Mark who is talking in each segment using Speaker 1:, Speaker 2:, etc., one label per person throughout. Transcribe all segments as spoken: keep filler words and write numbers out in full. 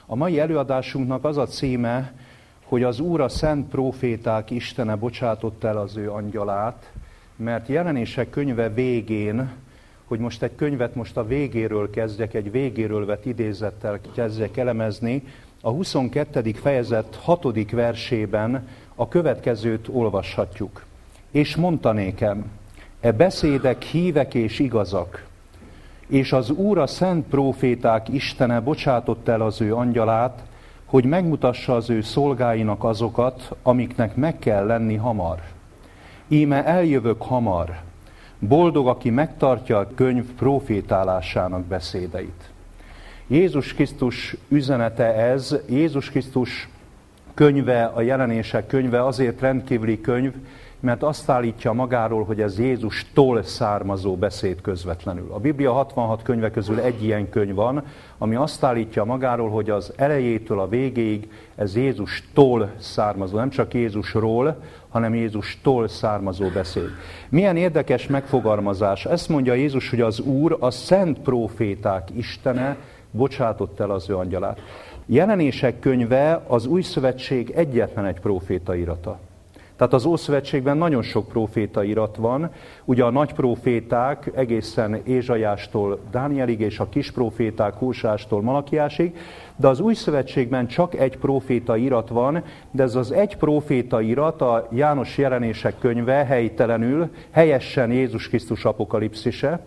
Speaker 1: A mai előadásunknak az a címe, hogy az Úr a szent próféták Istene bocsátott el az ő angyalát, mert Jelenések könyve végén, hogy most egy könyvet most a végéről kezdjek, egy végéről vett idézettel kezdjek elemezni, a huszonkettedik fejezet hatodik versében a következőt olvashatjuk. És mondta nékem, e beszédek hívek és igazak, és az Úr a szent próféták Istene bocsátott el az ő angyalát, hogy megmutassa az ő szolgáinak azokat, amiknek meg kell lenni hamar. Íme eljövök hamar, boldog, aki megtartja a könyv prófétálásának beszédeit. Jézus Krisztus üzenete ez, Jézus Krisztus könyve, a Jelenések könyve azért rendkívüli könyv, mert azt állítja magáról, hogy ez Jézustól származó beszéd közvetlenül. A Biblia hatvanhat könyve közül egy ilyen könyv van, ami azt állítja magáról, hogy az elejétől a végéig ez Jézustól származó, nem csak Jézusról, hanem Jézustól származó beszéd. Milyen érdekes megfogalmazás. Ezt mondja Jézus, hogy az Úr, a szent próféták Istene bocsátott el az ő angyalát. Jelenések könyve az Új Szövetség egyetlen egy próféta irata. Tehát az Ószövetségben nagyon sok próféta irat van, ugye a nagy próféták egészen Ézsaiástól Dánielig, és a kis próféták Hóseástól Malakiásig, de az Új Szövetségben csak egy próféta irat van, de ez az egy próféta irat, a János Jelenések könyve helytelenül, helyesen Jézus Krisztus apokalipszise,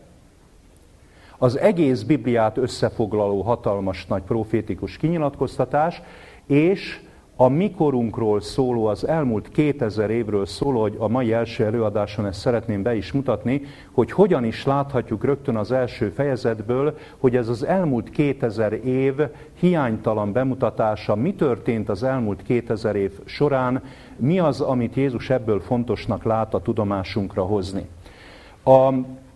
Speaker 1: az egész Bibliát összefoglaló hatalmas nagy profétikus kinyilatkoztatás, és a mikorunkról szóló, az elmúlt kétezer évről szóló, hogy a mai első előadáson ezt szeretném be is mutatni, hogy hogyan is láthatjuk rögtön az első fejezetből, hogy ez az elmúlt kétezer év hiánytalan bemutatása, mi történt az elmúlt kétezer év során, mi az, amit Jézus ebből fontosnak lát a tudomásunkra hozni. A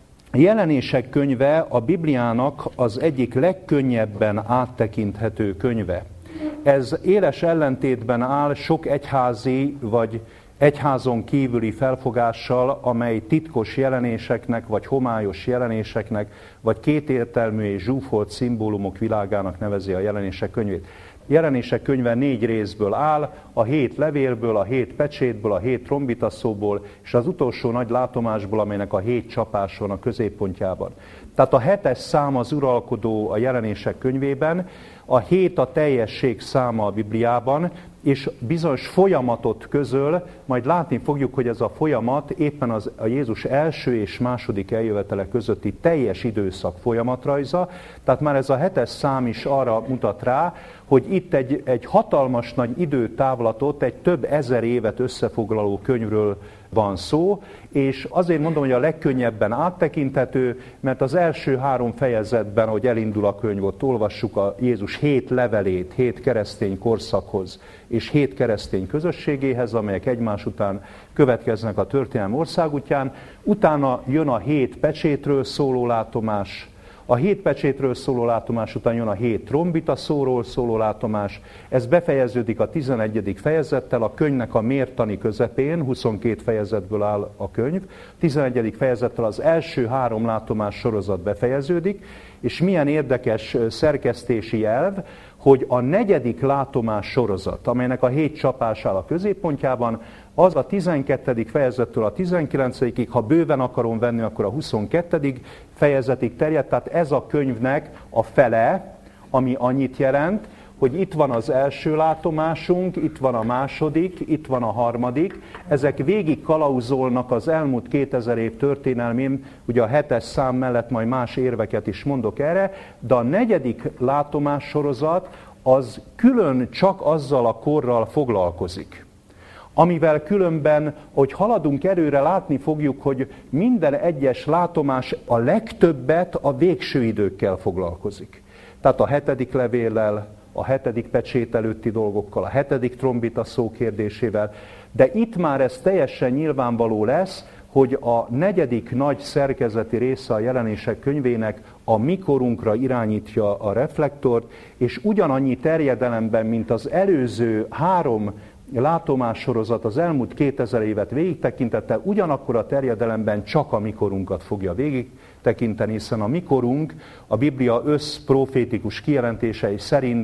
Speaker 1: Jelenések könyve a Bibliának az egyik legkönnyebben áttekinthető könyve. Ez éles ellentétben áll sok egyházi vagy egyházon kívüli felfogással, amely titkos jelenéseknek, vagy homályos jelenéseknek, vagy kétértelmű és zsúfolt szimbólumok világának nevezi a Jelenések könyvét. Jelenések könyve négy részből áll, a hét levélből, a hét pecsétből, a hét trombitaszóból, és az utolsó nagy látomásból, amelynek a hét csapás van a középpontjában. Tehát a hetes szám az uralkodó a Jelenések könyvében, a hét a teljesség száma a Bibliában, és bizonyos folyamatot közöl, majd látni fogjuk, hogy ez a folyamat éppen az, a Jézus első és második eljövetele közötti teljes időszak folyamatrajza, tehát már ez a hetes szám is arra mutat rá, hogy itt egy, egy hatalmas nagy időtávlatot, egy több ezer évet összefoglaló könyvről van szó, és azért mondom, hogy a legkönnyebben áttekinthető, mert az első három fejezetben, ahogy elindul a könyv, ott olvassuk a Jézus hét levelét, hét keresztény korszakhoz, és hét keresztény közösségéhez, amelyek egymás után következnek a történelem országútján. Utána jön a hét pecsétről szóló látomás, a hét pecsétről szóló látomás után jön a hét trombitaszóról szóló látomás. Ez befejeződik a tizenegyedik fejezettel, a könyvnek a mértani közepén, huszonkét fejezetből áll a könyv. tizenegyedik fejezettel az első három látomás sorozat befejeződik, és milyen érdekes szerkesztési elv, hogy a negyedik látomás sorozat, amelynek a hét csapás áll a középpontjában, az a tizenkettedik fejezettől a tizenkilencedikig, ha bőven akarom venni, akkor a huszonkettedik fejezetig terjed, tehát ez a könyvnek a fele, ami annyit jelent, hogy itt van az első látomásunk, itt van a második, itt van a harmadik, ezek végig kalauzolnak az elmúlt kétezer év történelmén, ugye a hetes szám mellett majd más érveket is mondok erre, de a negyedik látomás sorozat az külön csak azzal a korral foglalkozik. Amivel különben, hogy haladunk előre, látni fogjuk, hogy minden egyes látomás a legtöbbet a végső időkkel foglalkozik. Tehát a hetedik levéllel, a hetedik pecsét előtti dolgokkal, a hetedik trombita szó kérdésével, de itt már ez teljesen nyilvánvaló lesz, hogy a negyedik nagy szerkezeti része a Jelenések könyvének a mikorunkra irányítja a reflektort, és ugyanannyi terjedelemben, mint az előző három látomássorozat az elmúlt kétezer évet végigtekintette, ugyanakkor a terjedelemben csak a mikorunkat fogja végigtekinteni, hiszen a mikorunk a Biblia összprofétikus kijelentései szerint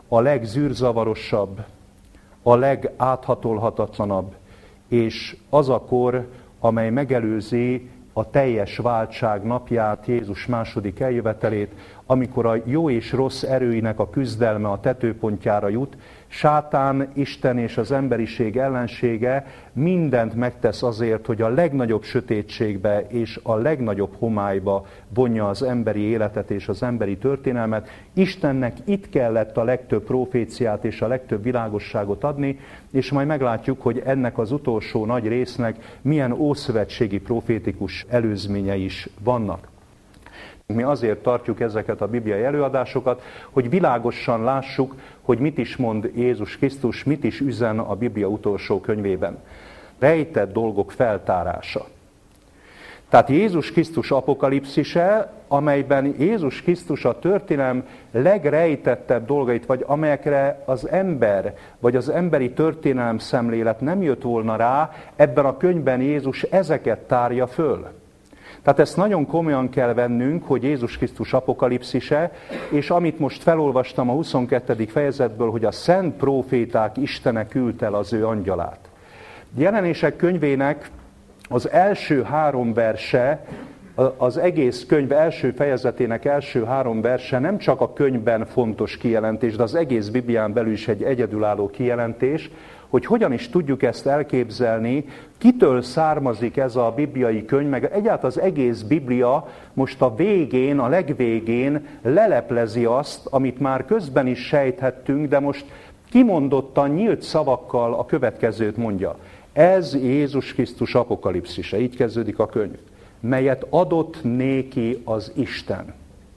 Speaker 1: a legzűrzavarosabb, a legáthatolhatatlanabb, és az a kor, amely megelőzi a teljes váltság napját, Jézus második eljövetelét, amikor a jó és rossz erőinek a küzdelme a tetőpontjára jut, Sátán, Isten és az emberiség ellensége mindent megtesz azért, hogy a legnagyobb sötétségbe és a legnagyobb homályba vonja az emberi életet és az emberi történelmet. Istennek itt kellett a legtöbb proféciát és a legtöbb világosságot adni, és majd meglátjuk, hogy ennek az utolsó nagy résznek milyen ószövetségi profétikus előzményei is vannak. Mi azért tartjuk ezeket a bibliai előadásokat, hogy világosan lássuk, hogy mit is mond Jézus Krisztus, mit is üzen a Biblia utolsó könyvében. Rejtett dolgok feltárása. Tehát Jézus Krisztus apokalipszise, amelyben Jézus Krisztus a történelem legrejtettebb dolgait, vagy amelyekre az ember, vagy az emberi történelem szemlélet nem jött volna rá, ebben a könyvben Jézus ezeket tárja föl. Tehát ezt nagyon komolyan kell vennünk, hogy Jézus Krisztus apokalipszise, és amit most felolvastam a huszonkettedik fejezetből, hogy a szent próféták Istene küldte el az ő angyalát. Jelenések könyvének az első három verse, az egész könyv első fejezetének első három verse nem csak a könyvben fontos kijelentés, de az egész Biblián belül is egy egyedülálló kijelentés, hogy hogyan is tudjuk ezt elképzelni, kitől származik ez a bibliai könyv, meg egyáltalán az egész Biblia most a végén, a legvégén leleplezi azt, amit már közben is sejthettünk, de most kimondottan, nyílt szavakkal a következőt mondja. Ez Jézus Krisztus apokalipszise, így kezdődik a könyv, melyet adott néki az Isten.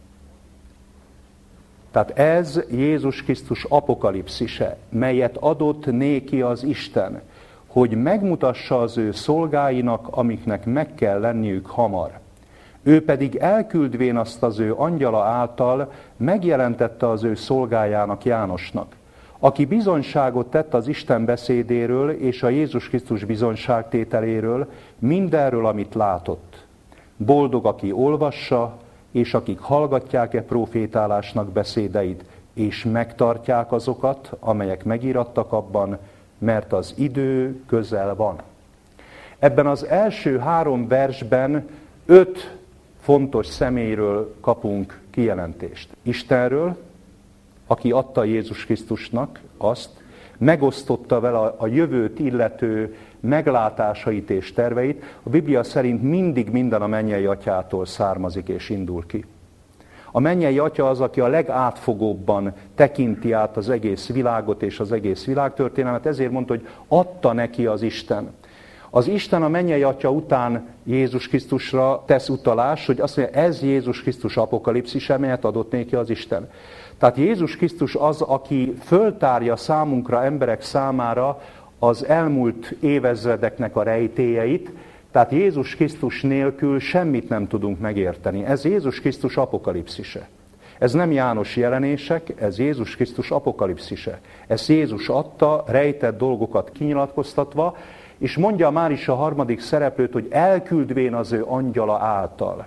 Speaker 1: Tehát ez Jézus Krisztus apokalipszise, melyet adott néki az Isten, hogy megmutassa az ő szolgáinak, amiknek meg kell lenniük hamar. Ő pedig elküldvén azt az ő angyala által megjelentette az ő szolgájának, Jánosnak, aki bizonyságot tett az Isten beszédéről és a Jézus Krisztus bizonyságtételéről, mindenről, amit látott. Boldog, aki olvassa, és akik hallgatják-e profétálásnak beszédeit, és megtartják azokat, amelyek megírattak abban, mert az idő közel van. Ebben az első három versben öt fontos személyről kapunk kijelentést. Istenről, aki adta Jézus Krisztusnak azt, megosztotta vele a jövőt illető meglátásait és terveit. A Biblia szerint mindig minden a mennyei atyától származik és indul ki. A mennyei atya az, aki a legátfogóbban tekinti át az egész világot és az egész világtörténelmet, ezért mondta, hogy adta neki az Isten. Az Isten a mennyei atya után Jézus Krisztusra tesz utalás, hogy azt mondja, ez Jézus Krisztus apokalipszise, melyet adott neki az Isten. Tehát Jézus Krisztus az, aki föltárja számunkra, emberek számára az elmúlt évezredeknek a rejtélyeit, tehát Jézus Krisztus nélkül semmit nem tudunk megérteni. Ez Jézus Krisztus apokalipszise. Ez nem János jelenések, ez Jézus Krisztus apokalipszise. Ez Jézus adta, rejtett dolgokat kinyilatkoztatva, és mondja már is a harmadik szereplőt, hogy elküldvén az ő angyala által.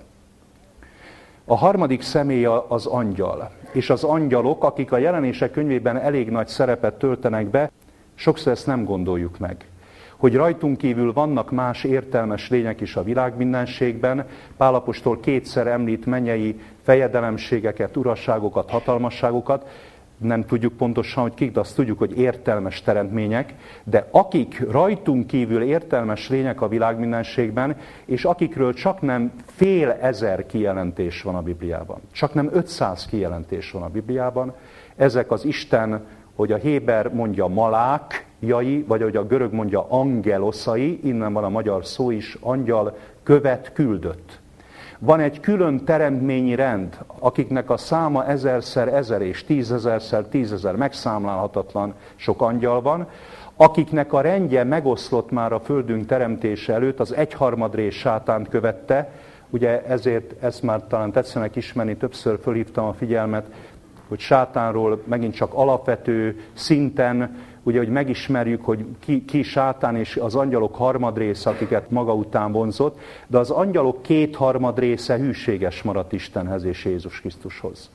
Speaker 1: A harmadik személy az angyal. És az angyalok, akik a jelenések könyvében elég nagy szerepet töltenek be, sokszor ezt nem gondoljuk meg. Hogy rajtunk kívül vannak más értelmes lények is a világmindenségben. Pál apostol kétszer említ mennyei fejedelemségeket, urasságokat, hatalmasságokat. Nem tudjuk pontosan, hogy kik, de azt tudjuk, hogy értelmes teremtmények. De akik rajtunk kívül értelmes lények a világmindenségben, és akikről csak nem fél ezer kijelentés van a Bibliában, csak nem ötszáz kijelentés van a Bibliában, ezek az Isten, hogy a héber mondja malákjai, vagy hogy a görög mondja angeloszai, innen van a magyar szó is, angyal, követ, küldött. Van egy külön teremtményi rend, akiknek a száma ezerszer ezer és tízezerszer tízezer, megszámlálhatatlan sok angyal van, akiknek a rendje megoszlott már a földünk teremtése előtt, az egyharmad rész Sátánt követte, ugye ezért ezt már talán tetszenek ismerni, többször fölhívtam a figyelmet, hogy Sátánról megint csak alapvető szinten, ugye, hogy megismerjük, hogy ki, ki Sátán és az angyalok harmad része, akiket maga után vonzott, de az angyalok kétharmad része hűséges maradt Istenhez és Jézus Krisztushoz.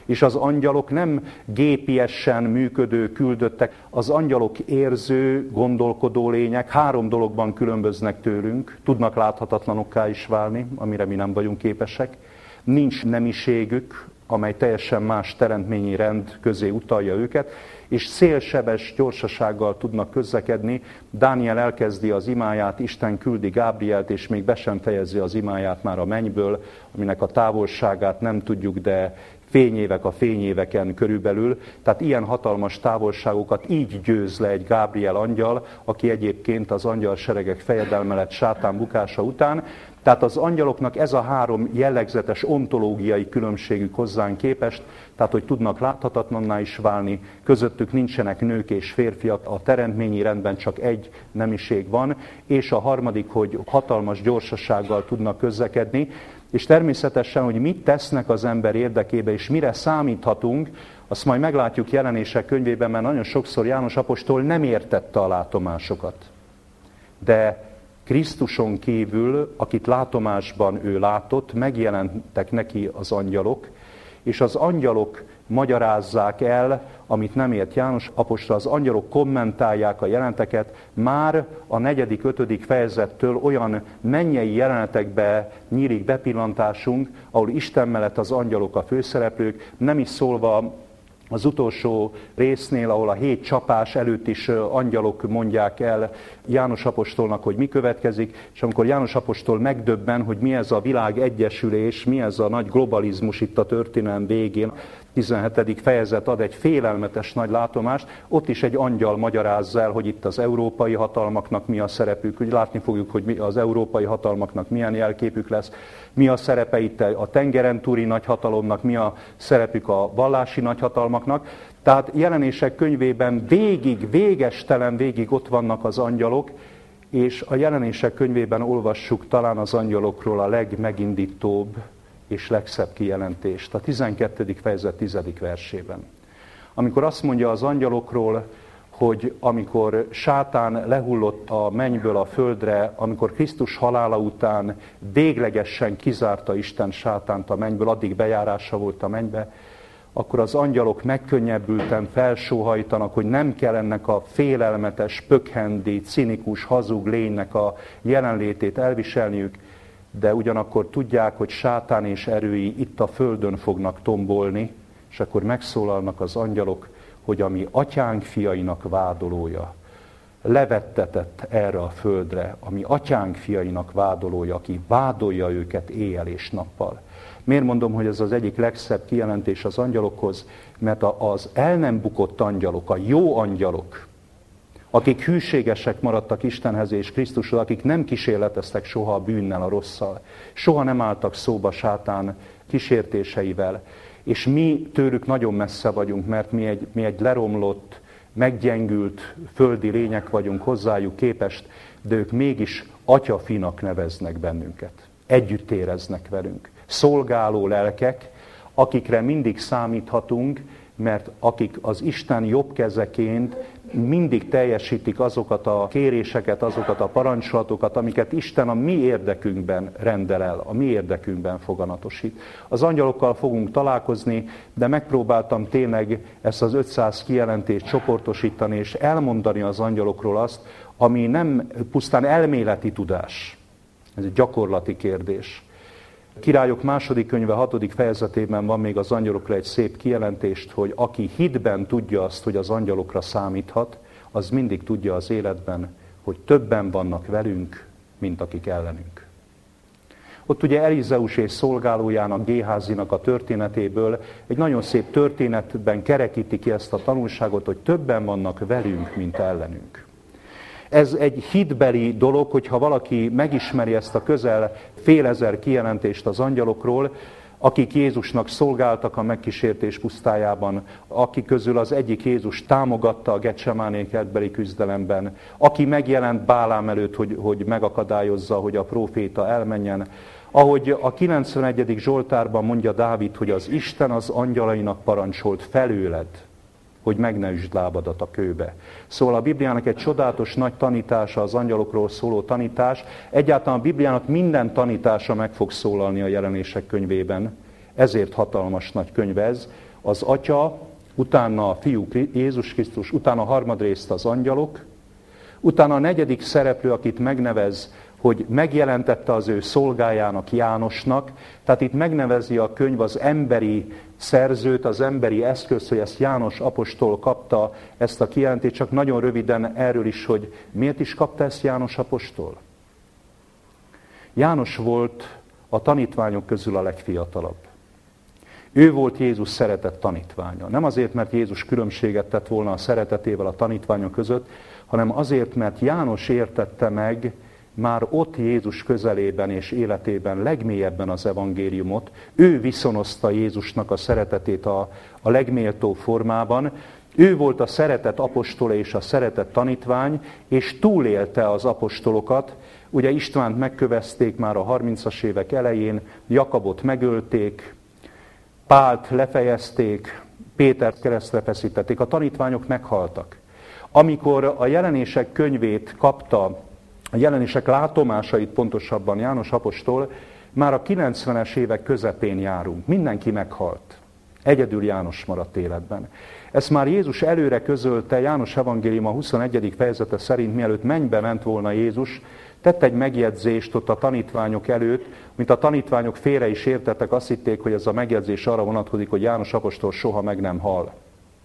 Speaker 1: És az angyalok nem gépiesen működő küldöttek, az angyalok érző, gondolkodó lények, három dologban különböznek tőlünk, tudnak láthatatlanokká is válni, amire mi nem vagyunk képesek, nincs nemiségük, amely teljesen más teremtményi rend közé utalja őket, és szélsebes gyorsasággal tudnak közlekedni. Dániel elkezdi az imáját, Isten küldi Gábrielt, és még be sem fejezi az imáját már a mennyből, aminek a távolságát nem tudjuk, de fényévek a fényéveken körülbelül. Tehát ilyen hatalmas távolságokat így győz le egy Gábriel angyal, aki egyébként az angyal seregek fejedelme lett sátán bukása után. Tehát az angyaloknak ez a három jellegzetes ontológiai különbségük hozzánk képest, tehát hogy tudnak láthatatlanná is válni, közöttük nincsenek nők és férfiak, a teremtményi rendben csak egy nemiség van, és a harmadik, hogy hatalmas gyorsasággal tudnak közlekedni, és természetesen, hogy mit tesznek az ember érdekébe, és mire számíthatunk, azt majd meglátjuk Jelenések könyvében, mert nagyon sokszor János apostol nem értette a látomásokat. De Krisztuson kívül, akit látomásban ő látott, megjelentek neki az angyalok, és az angyalok magyarázzák el, amit nem ért János apostol, az angyalok kommentálják a jeleneteket, már a negyedik, ötödik fejezettől olyan mennyei jelenetekbe nyílik bepillantásunk, ahol Isten mellett az angyalok a főszereplők, nem is szólva az utolsó résznél, ahol a hét csapás előtt is angyalok mondják el János apostolnak, hogy mi következik, és amikor János apostol megdöbben, hogy mi ez a világ egyesülés, mi ez a nagy globalizmus itt a történelem végén, tizenhetedik fejezet ad egy félelmetes nagy látomást, ott is egy angyal magyarázza el, hogy itt az európai hatalmaknak mi a szerepük, hogy látni fogjuk, hogy mi az európai hatalmaknak milyen jelképük lesz, mi a szerepe itt a tengeren túli nagyhatalomnak, mi a szerepük a vallási nagyhatalmaknak. Tehát Jelenések könyvében végig, végestelen végig ott vannak az angyalok, és a Jelenések könyvében olvassuk talán az angyalokról a legmegindítóbb és legszebb kijelentést, a tizenkettedik fejezet tizedik versében. Amikor azt mondja az angyalokról, hogy amikor sátán lehullott a mennyből a földre, amikor Krisztus halála után véglegesen kizárta Isten sátánt a mennyből, addig bejárása volt a mennybe, akkor az angyalok megkönnyebbülten felsóhajtanak, hogy nem kell ennek a félelmetes, pökhendi, cinikus, hazug lénynek a jelenlétét elviselniük, de ugyanakkor tudják, hogy sátán és erői itt a földön fognak tombolni, és akkor megszólalnak az angyalok, hogy a mi atyánk fiainak vádolója levettetett erre a földre, a mi atyánk fiainak vádolója, aki vádolja őket éjjel és nappal. Miért mondom, hogy ez az egyik legszebb kijelentés az angyalokhoz? Mert az el nem bukott angyalok, a jó angyalok, akik hűségesek maradtak Istenhez és Krisztushoz, akik nem kísérleteztek soha a bűnnel, a rosszal, soha nem álltak szóba sátán kísértéseivel, és mi tőlük nagyon messze vagyunk, mert mi egy, mi egy leromlott, meggyengült földi lények vagyunk hozzájuk képest, de ők mégis atyafinak neveznek bennünket. Együtt éreznek velünk. Szolgáló lelkek, akikre mindig számíthatunk, mert akik az Isten jobb kezeként mindig teljesítik azokat a kéréseket, azokat a parancsolatokat, amiket Isten a mi érdekünkben rendel el, a mi érdekünkben foganatosít. Az angyalokkal fogunk találkozni, de megpróbáltam tényleg ezt az ötszáz kijelentést csoportosítani, és elmondani az angyalokról azt, ami nem pusztán elméleti tudás. Ez egy gyakorlati kérdés. Királyok második könyve hatodik fejezetében van még az angyalokra egy szép kijelentést, hogy aki hitben tudja azt, hogy az angyalokra számíthat, az mindig tudja az életben, hogy többen vannak velünk, mint akik ellenünk. Ott ugye Elizeus és szolgálójának, Géházinak a történetéből egy nagyon szép történetben kerekíti ki ezt a tanulságot, hogy többen vannak velünk, mint ellenünk. Ez egy hitbeli dolog, hogyha valaki megismeri ezt a közel félezer kijelentést az angyalokról, akik Jézusnak szolgáltak a megkísértés pusztájában, akik közül az egyik Jézus támogatta a Getsemáné kertbeli küzdelemben, aki megjelent Bálám előtt, hogy, hogy megakadályozza, hogy a próféta elmenjen. Ahogy a kilencvenegyedik Zsoltárban mondja Dávid, hogy az Isten az angyalainak parancsolt felőled, hogy meg ne üsd lábadat a kőbe. Szóval a Bibliának egy csodálatos nagy tanítása, az angyalokról szóló tanítás. Egyáltalán a Bibliának minden tanítása meg fog szólalni a Jelenések könyvében. Ezért hatalmas nagy könyv ez. Az Atya, utána a Fiú Jézus Krisztus, utána harmadrészt az angyalok, utána a negyedik szereplő, akit megnevez, hogy megjelentette az ő szolgájának, Jánosnak, tehát itt megnevezi a könyv az emberi szerzőt, az emberi eszközt, hogy ezt János apostol kapta, ezt a kijelentést, csak nagyon röviden erről is, hogy miért is kapta ezt János apostol? János volt a tanítványok közül a legfiatalabb. Ő volt Jézus szeretett tanítványa. Nem azért, mert Jézus különbséget tett volna a szeretetével a tanítványok között, hanem azért, mert János értette meg már ott Jézus közelében és életében legmélyebben az evangéliumot. Ő viszonozta Jézusnak a szeretetét a, a legméltóbb formában. Ő volt a szeretett apostol és a szeretett tanítvány, és túlélte az apostolokat. Ugye Istvánt megkövezték már a harmincas évek elején, Jakabot megölték, Pált lefejezték, Pétert keresztre feszítették, a tanítványok meghaltak. Amikor a jelenések könyvét kapta, a jelenések látomásait pontosabban János apostol, már a kilencvenes évek közepén járunk. Mindenki meghalt. Egyedül János maradt életben. Ezt már Jézus előre közölte, János evangélium a huszonegyedik fejezete szerint, mielőtt mennybe ment volna Jézus, tett egy megjegyzést ott a tanítványok előtt, mint a tanítványok félre is értettek, azt hitték, hogy ez a megjegyzés arra vonatkozik, hogy János apostol soha meg nem hal.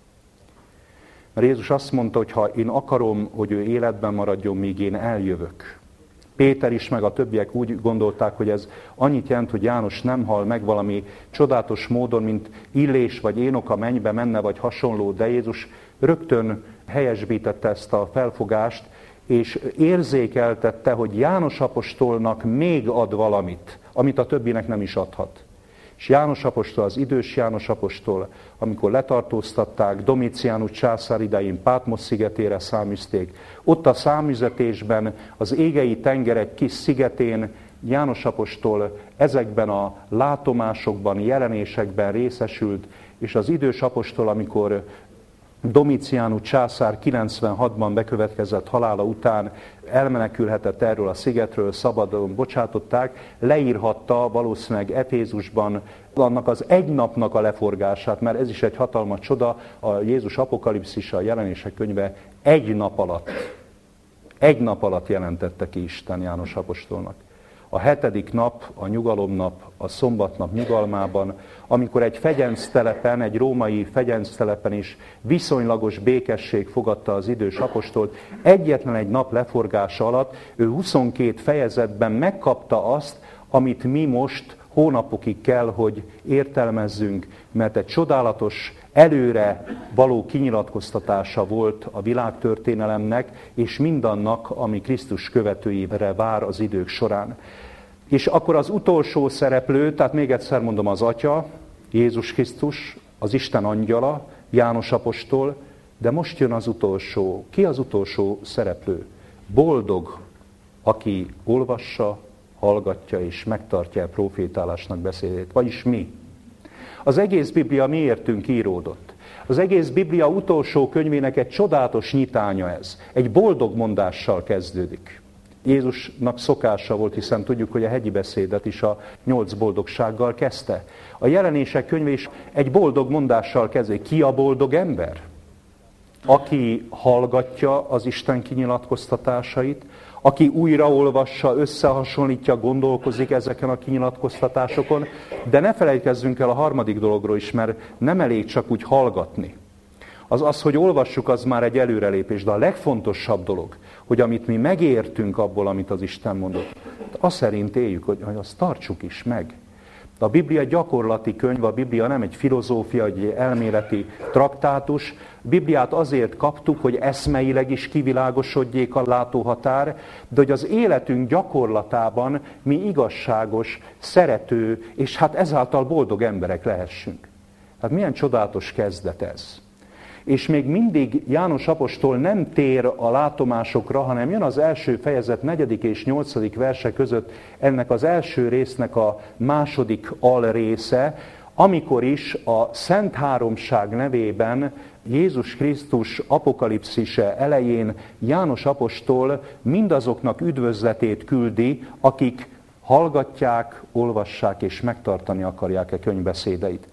Speaker 1: Mert Jézus azt mondta, hogy ha én akarom, hogy ő életben maradjon, míg én eljövök. Péter is, meg a többiek úgy gondolták, hogy ez annyit jelent, hogy János nem hal meg valami csodálatos módon, mint Illés vagy Énok a mennybe menne, vagy hasonló, de Jézus rögtön helyesbítette ezt a felfogást, és érzékeltette, hogy János apostolnak még ad valamit, amit a többinek nem is adhat. És János apostol, az idős János apostol, amikor letartóztatták, Domitianus császár idején Pátmos szigetére száműzték, ott a száműzetésben az égei tenger egy kis szigetén János apostol ezekben a látomásokban, jelenésekben részesült, és az idős apostol, amikor Domitianus császár kilencvenhatban bekövetkezett halála után elmenekülhetett erről a szigetről, szabadon bocsátották, leírhatta valószínűleg Efézusban annak az egy napnak a leforgását, mert ez is egy hatalmas csoda, a Jézus apokalipszisa, a jelenések könyve egy nap alatt, egy nap alatt jelentette ki Isten János apostolnak. A hetedik nap, a nyugalomnap, a szombatnap nyugalmában, amikor egy fegyenctelepen, egy római fegyenctelepen is viszonylagos békesség fogadta az idős apostolt, egyetlen egy nap leforgása alatt ő huszonkét fejezetben megkapta azt, amit mi most hónapokig kell, hogy értelmezzünk, mert egy csodálatos, előre való kinyilatkoztatása volt a világtörténelemnek, és mindannak, ami Krisztus követőire vár az idők során. És akkor az utolsó szereplő, tehát még egyszer mondom, az Atya, Jézus Krisztus, az Isten angyala, János apostol, de most jön az utolsó. Ki az utolsó szereplő? Boldog, aki olvassa, hallgatja és megtartja a profétálásnak beszédét. Vagyis mi? Az egész Biblia miértünk íródott. Az egész Biblia utolsó könyvének egy csodálatos nyitánya ez. Egy boldog mondással kezdődik. Jézusnak szokása volt, hiszen tudjuk, hogy a hegyi beszédet is a nyolc boldogsággal kezdte. A jelenések könyve is egy boldog mondással kezdődik. Ki a boldog ember? Aki hallgatja az Isten kinyilatkoztatásait, aki újraolvassa, összehasonlítja, gondolkozik ezeken a kinyilatkoztatásokon, de ne felejtkezzünk el a harmadik dologról is, mert nem elég csak úgy hallgatni. Az az, hogy olvassuk, az már egy előrelépés, de a legfontosabb dolog, hogy amit mi megértünk abból, amit az Isten mondott, azt szerint éljük, hogy azt tartsuk is meg. A Biblia gyakorlati könyv, a Biblia nem egy filozófia, egy elméleti traktátus. A Bibliát azért kaptuk, hogy eszmeileg is kivilágosodjék a látóhatár, de hogy az életünk gyakorlatában mi igazságos, szerető, és hát ezáltal boldog emberek lehessünk. Hát milyen csodálatos kezdet ez. És még mindig János apostol nem tér a látomásokra, hanem jön az első fejezet negyedik és nyolcadik verse között ennek az első résznek a második alrésze, amikor is a Szent Háromság nevében Jézus Krisztus apokalipszise elején János apostol mindazoknak üdvözletét küldi, akik hallgatják, olvassák és megtartani akarják e könyvbeszédeit.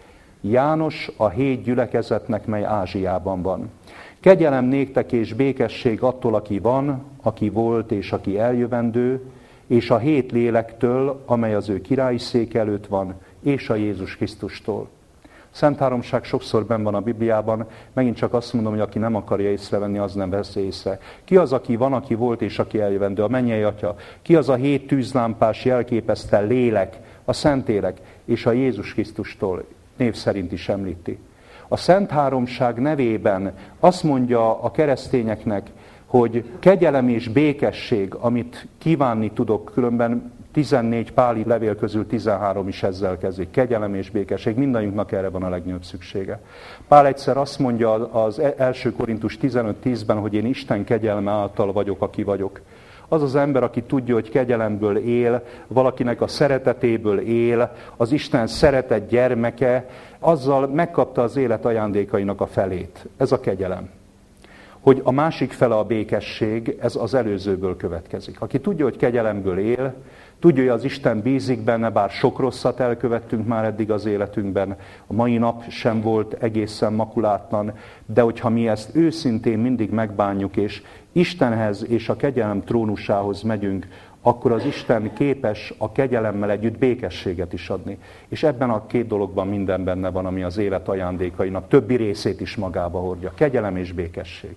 Speaker 1: János a hét gyülekezetnek, mely Ázsiában van. Kegyelem néktek és békesség attól, aki van, aki volt és aki eljövendő, és a hét lélektől, amely az ő királyi szék előtt van, és a Jézus Krisztustól. Szent Háromság sokszor benn van a Bibliában, megint csak azt mondom, hogy aki nem akarja észrevenni, az nem veszi észre. Ki az, aki van, aki volt és aki eljövendő? A mennyei Atya. Ki az a hét tűzlámpás jelképezte lélek, a Szentélek, és a Jézus Krisztustól név szerint is említi. A Szent Háromság nevében azt mondja a keresztényeknek, hogy kegyelem és békesség, amit kívánni tudok, különben tizennégy páli levél közül tizenhárom is ezzel kezdik. Kegyelem és békesség, mindannyiunknak erre van a legnagyobb szüksége. Pál egyszer azt mondja az első Korintus tizenöt tízben, hogy én Isten kegyelme által vagyok, aki vagyok. Az az ember, aki tudja, hogy kegyelemből él, valakinek a szeretetéből él, az Isten szeretett gyermeke, azzal megkapta az élet ajándékainak a felét. Ez a kegyelem. Hogy a másik fele a békesség, ez az előzőből következik. Aki tudja, hogy kegyelemből él, tudja, hogy az Isten bízik benne, bár sok rosszat elkövettünk már eddig az életünkben, a mai nap sem volt egészen makulátlan, de hogyha mi ezt őszintén mindig megbánjuk, és Istenhez és a kegyelem trónusához megyünk, akkor az Isten képes a kegyelemmel együtt békességet is adni. És ebben a két dologban minden benne van, ami az élet ajándékainak többi részét is magába hordja. Kegyelem és békesség.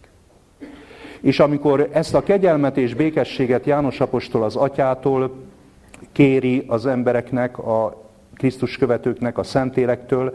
Speaker 1: És amikor ezt a kegyelmet és békességet János apostol az Atyától kéri az embereknek, a Krisztus követőknek, a Szentélektől,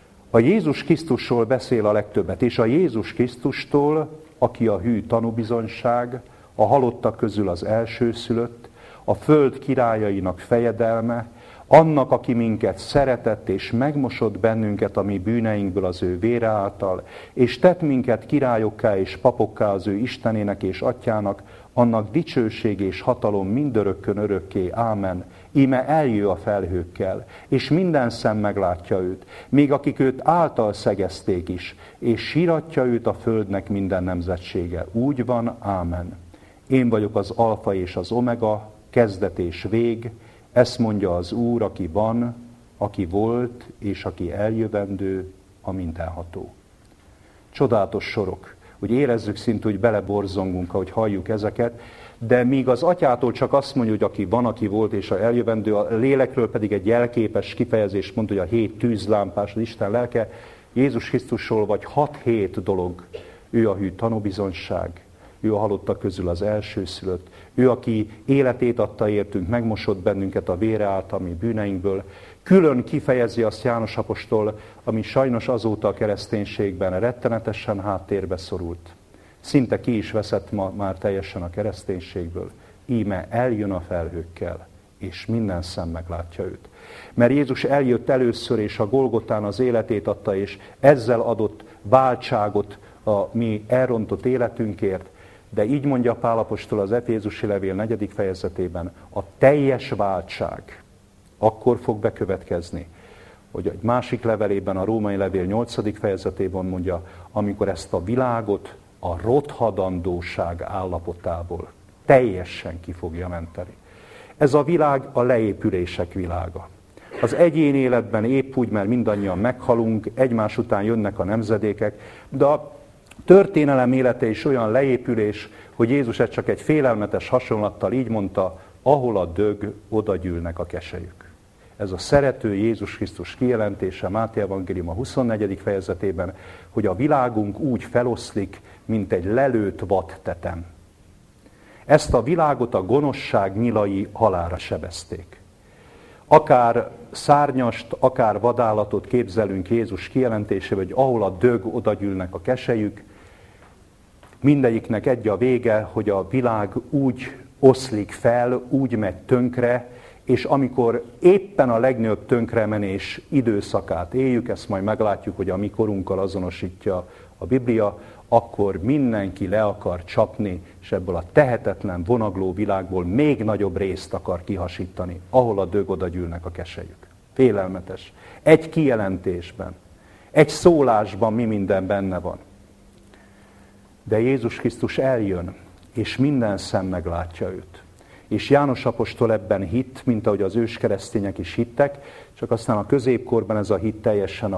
Speaker 1: a Jézus Krisztusról beszél a legtöbbet. És a Jézus Krisztustól, aki a hű tanúbizonyság, a halottak közül az elsőszülött, a föld királyainak fejedelme, annak, aki minket szeretett és megmosott bennünket a mi bűneinkből az ő vére által, és tett minket királyokká és papokká az ő Istenének és Atyának, annak dicsőség és hatalom mindörökkön örökké. Ámen. Íme eljő a felhőkkel, és minden szem meglátja őt, még akik őt által szegezték is, és síratja őt a földnek minden nemzetsége. Úgy van, ámen. Én vagyok az alfa és az omega, kezdet és vég, ezt mondja az Úr, aki van, aki volt, és aki eljövendő, a mindenható. Csodálatos sorok, hogy érezzük szinte, hogy beleborzongunk, ahogy halljuk ezeket, de míg az Atyától csak azt mondja, hogy aki van, aki volt, és a eljövendő, a lélekről pedig egy jelképes kifejezést mond, hogy a hét tűzlámpás, az Isten lelke, Jézus Krisztusról vagy hat-hét dolog. Ő a hű tanúbizonyság, ő a halottak közül az elsőszülött, ő, aki életét adta értünk, megmosott bennünket a vére által, mi bűneinkből. Külön kifejezi azt János apostol, ami sajnos azóta a kereszténységben rettenetesen háttérbe szorult. Szinte ki is veszett ma már teljesen a kereszténységből. Íme eljön a felhőkkel, és minden szem meglátja őt. Mert Jézus eljött először, és a Golgotán az életét adta, és ezzel adott váltságot a mi elrontott életünkért, de így mondja Pál apostol az Efézusi levél negyedik fejezetében, a teljes váltság akkor fog bekövetkezni, hogy egy másik levelében, a Római levél nyolcadik fejezetében mondja, amikor ezt a világot a rothadandóság állapotából teljesen ki fogja menteni. Ez a világ a leépülések világa. Az egyén életben épp úgy, mert mindannyian meghalunk, egymás után jönnek a nemzedékek, de a történelem élete is olyan leépülés, hogy Jézus ezt csak egy félelmetes hasonlattal így mondta, ahol a dög, oda gyűlnek a keselyük. Ez a szerető Jézus Krisztus kijelentése Máté evangélium a huszonnegyedik fejezetében, hogy a világunk úgy feloszlik, mint egy lelőtt vadtetem. Ezt a világot a gonoszság nyilai halálra sebezték. Akár szárnyast, akár vadállatot képzelünk Jézus kijelentésével, hogy ahol a dög, oda gyűlnek a keselyük, mindegyiknek egy a vége, hogy a világ úgy oszlik fel, úgy megy tönkre, és amikor éppen a legnagyobb tönkremenés időszakát éljük, ezt majd meglátjuk, hogy a mi korunkkal azonosítja a Biblia, akkor mindenki le akar csapni, és ebből a tehetetlen, vonagló világból még nagyobb részt akar kihasítani, ahol a dög, oda gyűlnek a keselyük. Félelmetes. Egy kijelentésben, egy szólásban mi minden benne van. De Jézus Krisztus eljön, és minden szem meglátja őt. És János apostol ebben hitt, mint ahogy az őskeresztények is hittek, csak aztán a középkorban ez a hit teljesen a,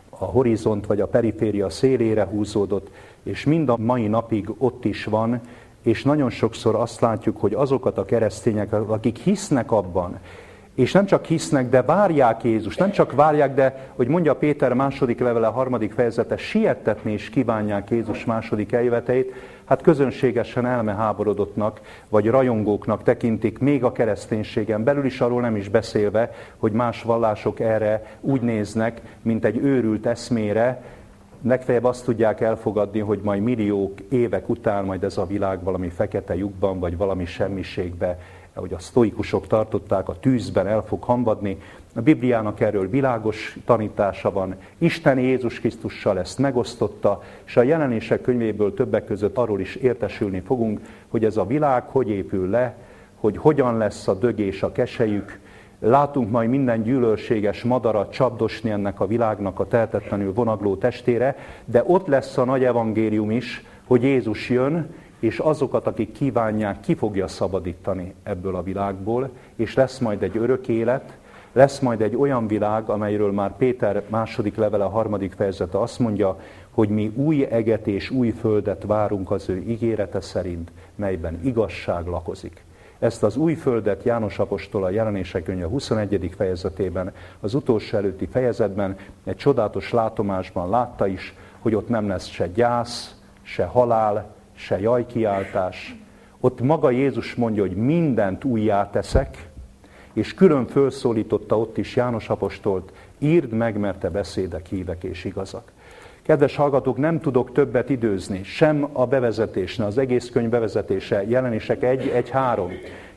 Speaker 1: a horizont vagy a periféria szélére húzódott, és mind a mai napig ott is van, és nagyon sokszor azt látjuk, hogy azokat a keresztényeket, akik hisznek abban, és nem csak hisznek, de várják Jézust, nem csak várják, de, hogy mondja Péter második levele, harmadik fejezete, siettetni is kívánják Jézus második eljöveteit, hát közönségesen elmeháborodottnak, vagy rajongóknak tekintik, még a kereszténységen belül is, arról nem is beszélve, hogy más vallások erre úgy néznek, mint egy őrült eszmére, legfeljebb azt tudják elfogadni, hogy majd milliók évek után majd ez a világ valami fekete lyukban, vagy valami semmiségbe, ahogy a sztoikusok tartották, a tűzben el fog hamvadni. A Bibliának erről világos tanítása van. Isten Jézus Krisztussal ezt megosztotta, és a Jelenések könyvéből többek között arról is értesülni fogunk, hogy ez a világ hogy épül le, hogy hogyan lesz a dög és a keselyük. Látunk majd minden gyűlölséges madarat csapdosni ennek a világnak a tehetetlenül vonagló testére, de ott lesz a nagy evangélium is, hogy Jézus jön, és azokat, akik kívánják, ki fogja szabadítani ebből a világból, és lesz majd egy örök élet, lesz majd egy olyan világ, amelyről már Péter második levele, harmadik fejezete azt mondja, hogy mi új eget és új földet várunk az ő ígérete szerint, melyben igazság lakozik. Ezt az új földet János apostol a Jelenések könyve huszonegyedik fejezetében, az utolsó előtti fejezetben egy csodálatos látomásban látta is, hogy ott nem lesz se gyász, se halál, se jajkiáltás. Ott maga Jézus mondja, hogy mindent újjá teszek, és külön fölszólította ott is János apostolt, írd meg, mert te beszédek hívek és igazak. Kedves hallgatók, nem tudok többet időzni, sem a bevezetésnél, az egész könyv bevezetése, Jelenések egy, egy, három,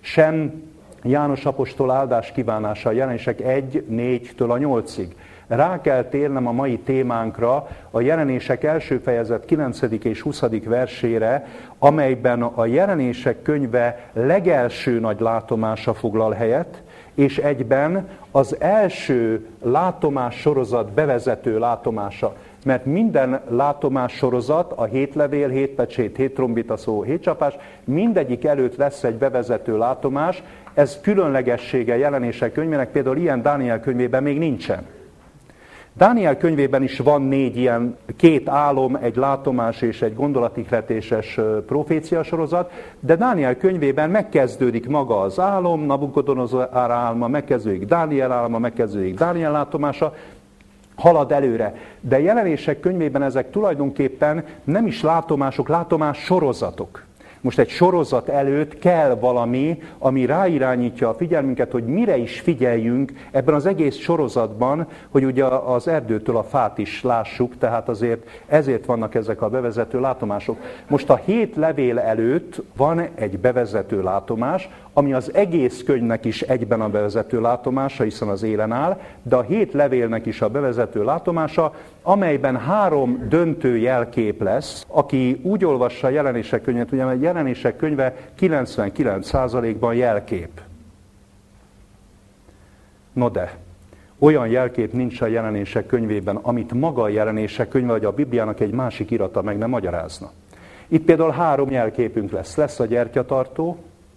Speaker 1: sem János apostol áldás kívánása, Jelenések egy, négytől a nyolcig. Rá kell térnem a mai témánkra, a Jelenések első fejezet kilencedik és huszadik versére, amelyben a Jelenések könyve legelső nagy látomása foglal helyet, és egyben az első látomás sorozat bevezető látomása. Mert minden látomás sorozat, a hét levél, hét pecsét, hét trombita szó, hét csapás, mindegyik előtt lesz egy bevezető látomás. Ez különlegessége Jelenések könyvének, például ilyen Dániel könyvében még nincsen. Dániel könyvében is van négy ilyen, két álom, egy látomás és egy gondolatihletéses profécia sorozat, de Dániel könyvében megkezdődik maga az álom, Nabukodonozor álma, megkezdődik Dániel álma, megkezdődik Dániel látomása, halad előre. De Jelenések könyvében ezek tulajdonképpen nem is látomások, látomás sorozatok. Most egy sorozat előtt kell valami, ami ráirányítja a figyelmünket, hogy mire is figyeljünk ebben az egész sorozatban, hogy ugye az erdőtől a fát is lássuk, tehát azért ezért vannak ezek a bevezető látomások. Most a hét levél előtt van egy bevezető látomás, ami az egész könyvnek is egyben a bevezető látomása, hiszen az élen áll, de a hét levélnek is a bevezető látomása, amelyben három döntő jelkép lesz, aki úgy olvassa a Jelenések könyvet, ugye a Jelenések könyve kilencvenkilenc százalékban jelkép. No de, olyan jelkép nincs a Jelenések könyvében, amit maga a Jelenések könyve, vagy a Bibliának egy másik irata meg nem magyarázna. Itt például három jelképünk lesz. Lesz a gyertyatartó,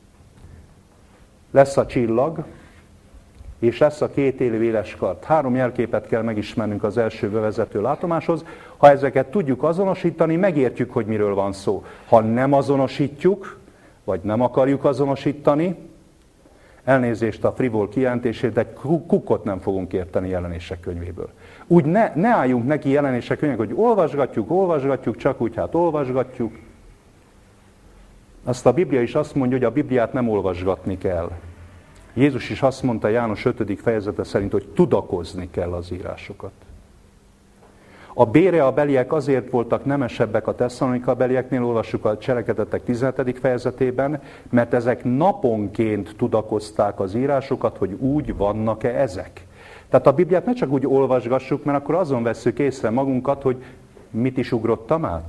Speaker 1: lesz a csillag, és lesz a két élő éles kard. Három jelképet kell megismernünk az első bevezető látomáshoz. Ha ezeket tudjuk azonosítani, megértjük, hogy miről van szó. Ha nem azonosítjuk, vagy nem akarjuk azonosítani, elnézést a frivol kijelentését, de kukkot nem fogunk érteni Jelenések könyvéből. Úgy ne, ne álljunk neki Jelenések könyvének, hogy olvasgatjuk, olvasgatjuk, csak úgy hát olvasgatjuk. Azt a Biblia is azt mondja, hogy a Bibliát nem olvasgatni kell. Jézus is azt mondta János ötödik fejezete szerint, hogy tudakozni kell az írásokat. A Bérea beliek azért voltak nemesebbek a Tesszalonika belieknél, olvassuk a Cselekedetek tizenhetedik fejezetében, mert ezek naponként tudakozták az írásokat, hogy úgy vannak-e ezek. Tehát a Bibliát ne csak úgy olvasgassuk, mert akkor azon vesszük észre magunkat, hogy mit is ugrottam át.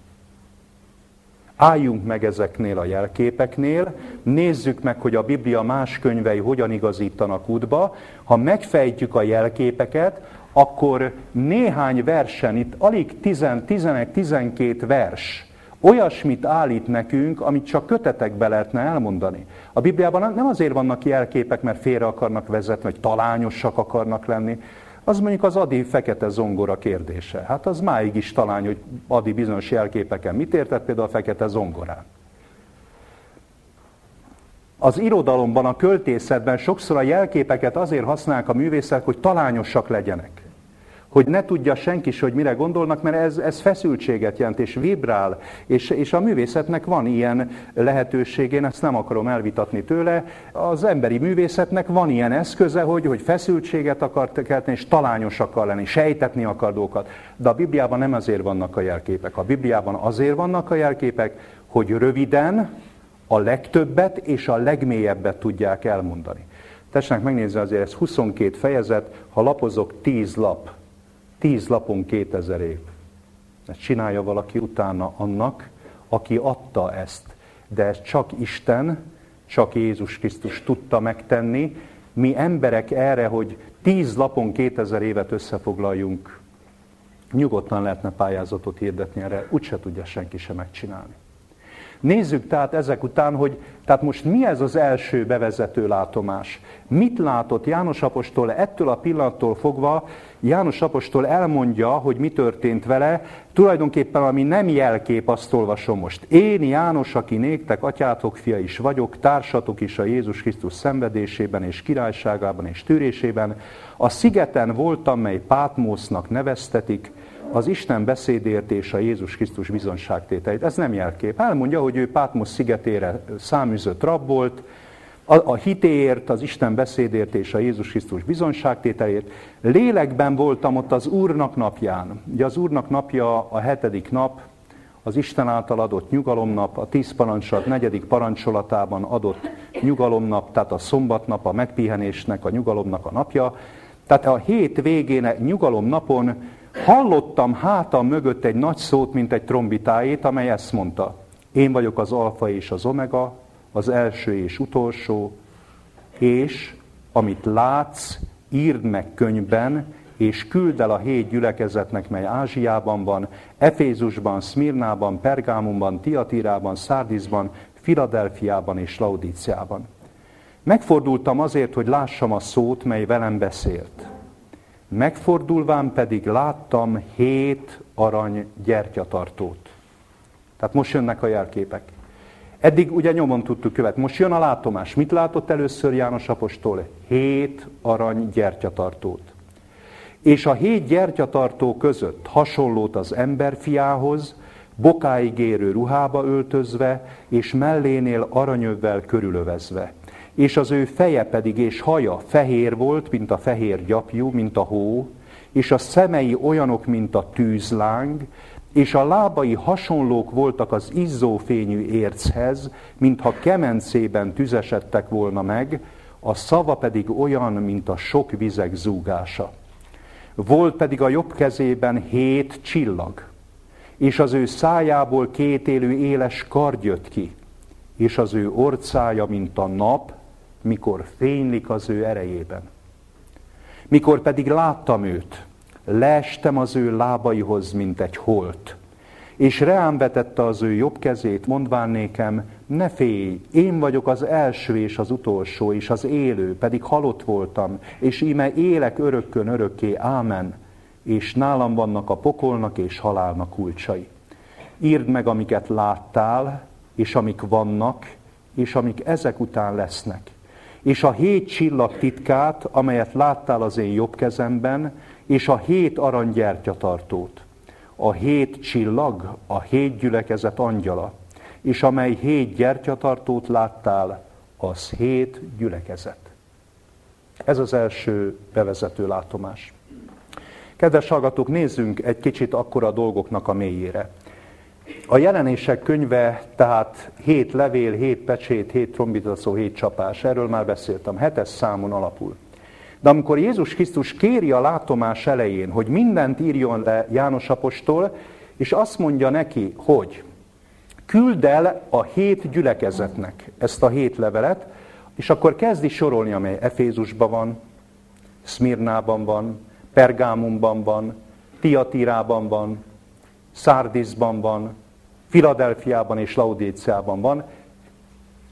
Speaker 1: Álljunk meg ezeknél a jelképeknél, nézzük meg, hogy a Biblia más könyvei hogyan igazítanak útba. Ha megfejtjük a jelképeket, akkor néhány versen, itt alig tíz, tizenegy, tizenkét vers, olyasmit állít nekünk, amit csak kötetekbe lehetne elmondani. A Bibliában nem azért vannak jelképek, mert félre akarnak vezetni, vagy talányosak akarnak lenni. Az mondjuk az Adi fekete zongora kérdése. Hát az máig is talán, hogy Adi bizonyos jelképeken mit értett, például a fekete zongorán. Az irodalomban, a költészetben sokszor a jelképeket azért használják a művészek, hogy talányosak legyenek. Hogy ne tudja senki is, hogy mire gondolnak, mert ez, ez feszültséget jelent, és vibrál, és, és a művészetnek van ilyen lehetőség, én ezt nem akarom elvitatni tőle. Az emberi művészetnek van ilyen eszköze, hogy, hogy feszültséget akar kelteni, és talányos akar lenni, sejtetni akar dolgokat. De a Bibliában nem azért vannak a jelképek. A Bibliában azért vannak a jelképek, hogy röviden a legtöbbet és a legmélyebbet tudják elmondani. Tessenek megnézni, azért ez huszonkét fejezet, ha lapozok tíz lap, tíz lapon kétezer év. Ezt csinálja valaki utána annak, aki adta ezt. De ez csak Isten, csak Jézus Krisztus tudta megtenni. Mi emberek erre, hogy tíz lapon kétezer évet összefoglaljunk, nyugodtan lehetne pályázatot hirdetni erre, úgyse tudja senki sem megcsinálni. Nézzük tehát ezek után, hogy tehát most mi ez az első bevezető látomás? Mit látott János apostol ettől a pillanattól fogva? János apostol elmondja, hogy mi történt vele, tulajdonképpen ami nem jelkép, azt olvasom most. Én János, aki néktek atyátok fia is vagyok, társatok is a Jézus Krisztus szenvedésében és királyságában és tűrésében. A szigeten voltam, mely Pátmosznak neveztetik, az Isten beszédért és a Jézus Krisztus bizonságtételét. Ez nem jelkép. Elmondja, hogy ő Pátmosz szigetére száműzött rab volt, a, a hitéért, az Isten beszédért és a Jézus Krisztus bizonságtételét. Lélekben voltam ott az Úrnak napján. Ugye az Úrnak napja a hetedik nap, az Isten által adott nyugalomnap, a tíz parancsolat negyedik parancsolatában adott nyugalomnap, tehát a szombatnap, a megpihenésnek, a nyugalomnak a napja. Tehát a hét végén, nyugalomnapon hallottam hátam mögött egy nagy szót, mint egy trombitáét, amely ezt mondta. Én vagyok az alfa és az omega, az első és utolsó, és amit látsz, írd meg könyvben, és küld el a hét gyülekezetnek, mely Ázsiában van, Efézusban, Szmirnában, Pergámumban, Tiatirában, Szárdiszban, Filadelfiában és Laudíciában. Megfordultam azért, hogy lássam a szót, mely velem beszélt. Megfordulván pedig láttam hét arany gyertyatartót. Tehát most jönnek a jelképek. Eddig ugye nyomon tudtuk követni. Most jön a látomás. Mit látott először János apostol? Hét arany gyertyatartót. És a hét gyertyatartó között hasonlót az emberfiához, bokáig érő ruhába öltözve, és mellénél aranyövvel körülövezve. És az ő feje pedig és haja fehér volt, mint a fehér gyapjú, mint a hó, és a szemei olyanok, mint a tűzláng, és a lábai hasonlók voltak az izzófényű érchez, mintha kemencében tüzesedtek volna meg, a szava pedig olyan, mint a sok vizek zúgása. Volt pedig a jobb kezében hét csillag, és az ő szájából kétélű éles kard jött ki, és az ő orcája, mint a nap, mikor fénylik az ő erejében. Mikor pedig láttam őt, leestem az ő lábaihoz, mint egy holt, és reám vetette az ő jobb kezét, mondván nékem, ne félj, én vagyok az első és az utolsó, és az élő, pedig halott voltam, és íme élek örökkön örökké, ámen, és nálam vannak a pokolnak és halálnak kulcsai. Írd meg, amiket láttál, és amik vannak, és amik ezek után lesznek. És a hét csillag titkát, amelyet láttál az én jobb kezemben, és a hét aranygyertyatartót. A hét csillag, a hét gyülekezet angyala, és amely hét gyertyatartót láttál, az hét gyülekezet. Ez az első bevezető látomás. Kedves hallgatók, nézzünk egy kicsit akkor a dolgoknak a mélyére. A Jelenések könyve, tehát hét levél, hét pecsét, hét trombitaszó, hét csapás. Erről már beszéltem, hetes számon alapul. De amikor Jézus Krisztus kéri a látomás elején, hogy mindent írjon le János apostol, és azt mondja neki, hogy küld el a hét gyülekezetnek ezt a hét levelet, és akkor kezdi sorolni, amely Efézusban van, Szmirnában van, Pergámumban van, Tiatirában van, Szárdiszban van, Filadelfiában és Laudíciában van.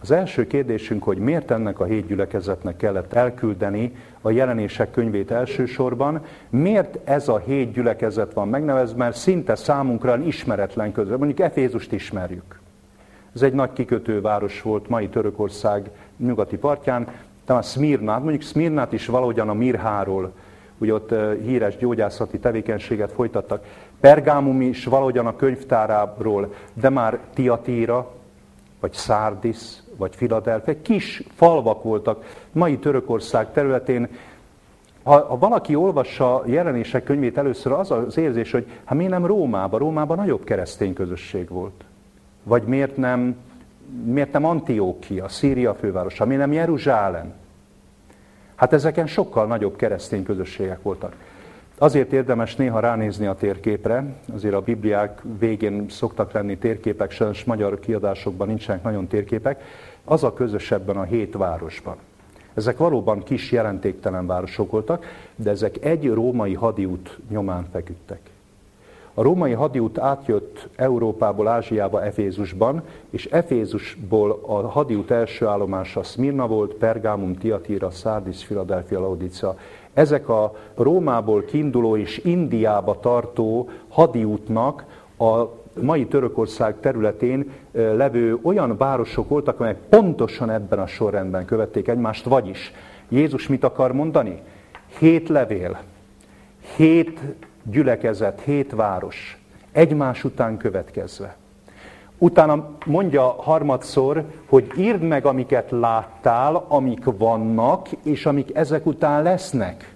Speaker 1: Az első kérdésünk, hogy miért ennek a hét gyülekezetnek kellett elküldeni a Jelenések könyvét elsősorban, miért ez a hét gyülekezet van megnevezve, mert szinte számunkra ismeretlen közül. Mondjuk Efézust ismerjük. Ez egy nagy kikötőváros volt mai Törökország nyugati partján, talán Szmirnát, mondjuk Szmirnát is valahogyan a Mirháról, ugye ott híres gyógyászati tevékenységet folytattak. Pergámum is valahogyan a könyvtáráról, de már Tiatíra, vagy Szárdis, vagy Filadelfia, kis falvak voltak mai Törökország területén. Ha, ha valaki olvassa Jelenések könyvét először, az az érzés, hogy hát miért nem Rómában? Rómában nagyobb keresztény közösség volt. Vagy miért nem, miért nem Antiókia, Szíria fővárosa, miért nem Jeruzsálem? Hát ezeken sokkal nagyobb keresztény közösségek voltak. Azért érdemes néha ránézni a térképre, azért a Bibliák végén szoktak lenni térképek, sajnos magyar kiadásokban nincsenek nagyon térképek, az a közös ebben a hét városban. Ezek valóban kis, jelentéktelen városok voltak, de ezek egy római hadiút nyomán feküdtek. A római hadiút átjött Európából Ázsiába Efézusban, és Efézusból a hadiút első állomása Szmirna volt, Pergámum, Tiatíra, Szárdis, Filadelfia, Laodicea. Ezek a Rómából kiinduló és Indiába tartó hadiútnak a mai Törökország területén levő olyan városok voltak, amelyek pontosan ebben a sorrendben követték egymást, vagyis Jézus mit akar mondani? Hét levél, hét gyülekezet, hét város, egymás után következve. Utána mondja harmadszor, hogy írd meg, amiket láttál, amik vannak, és amik ezek után lesznek.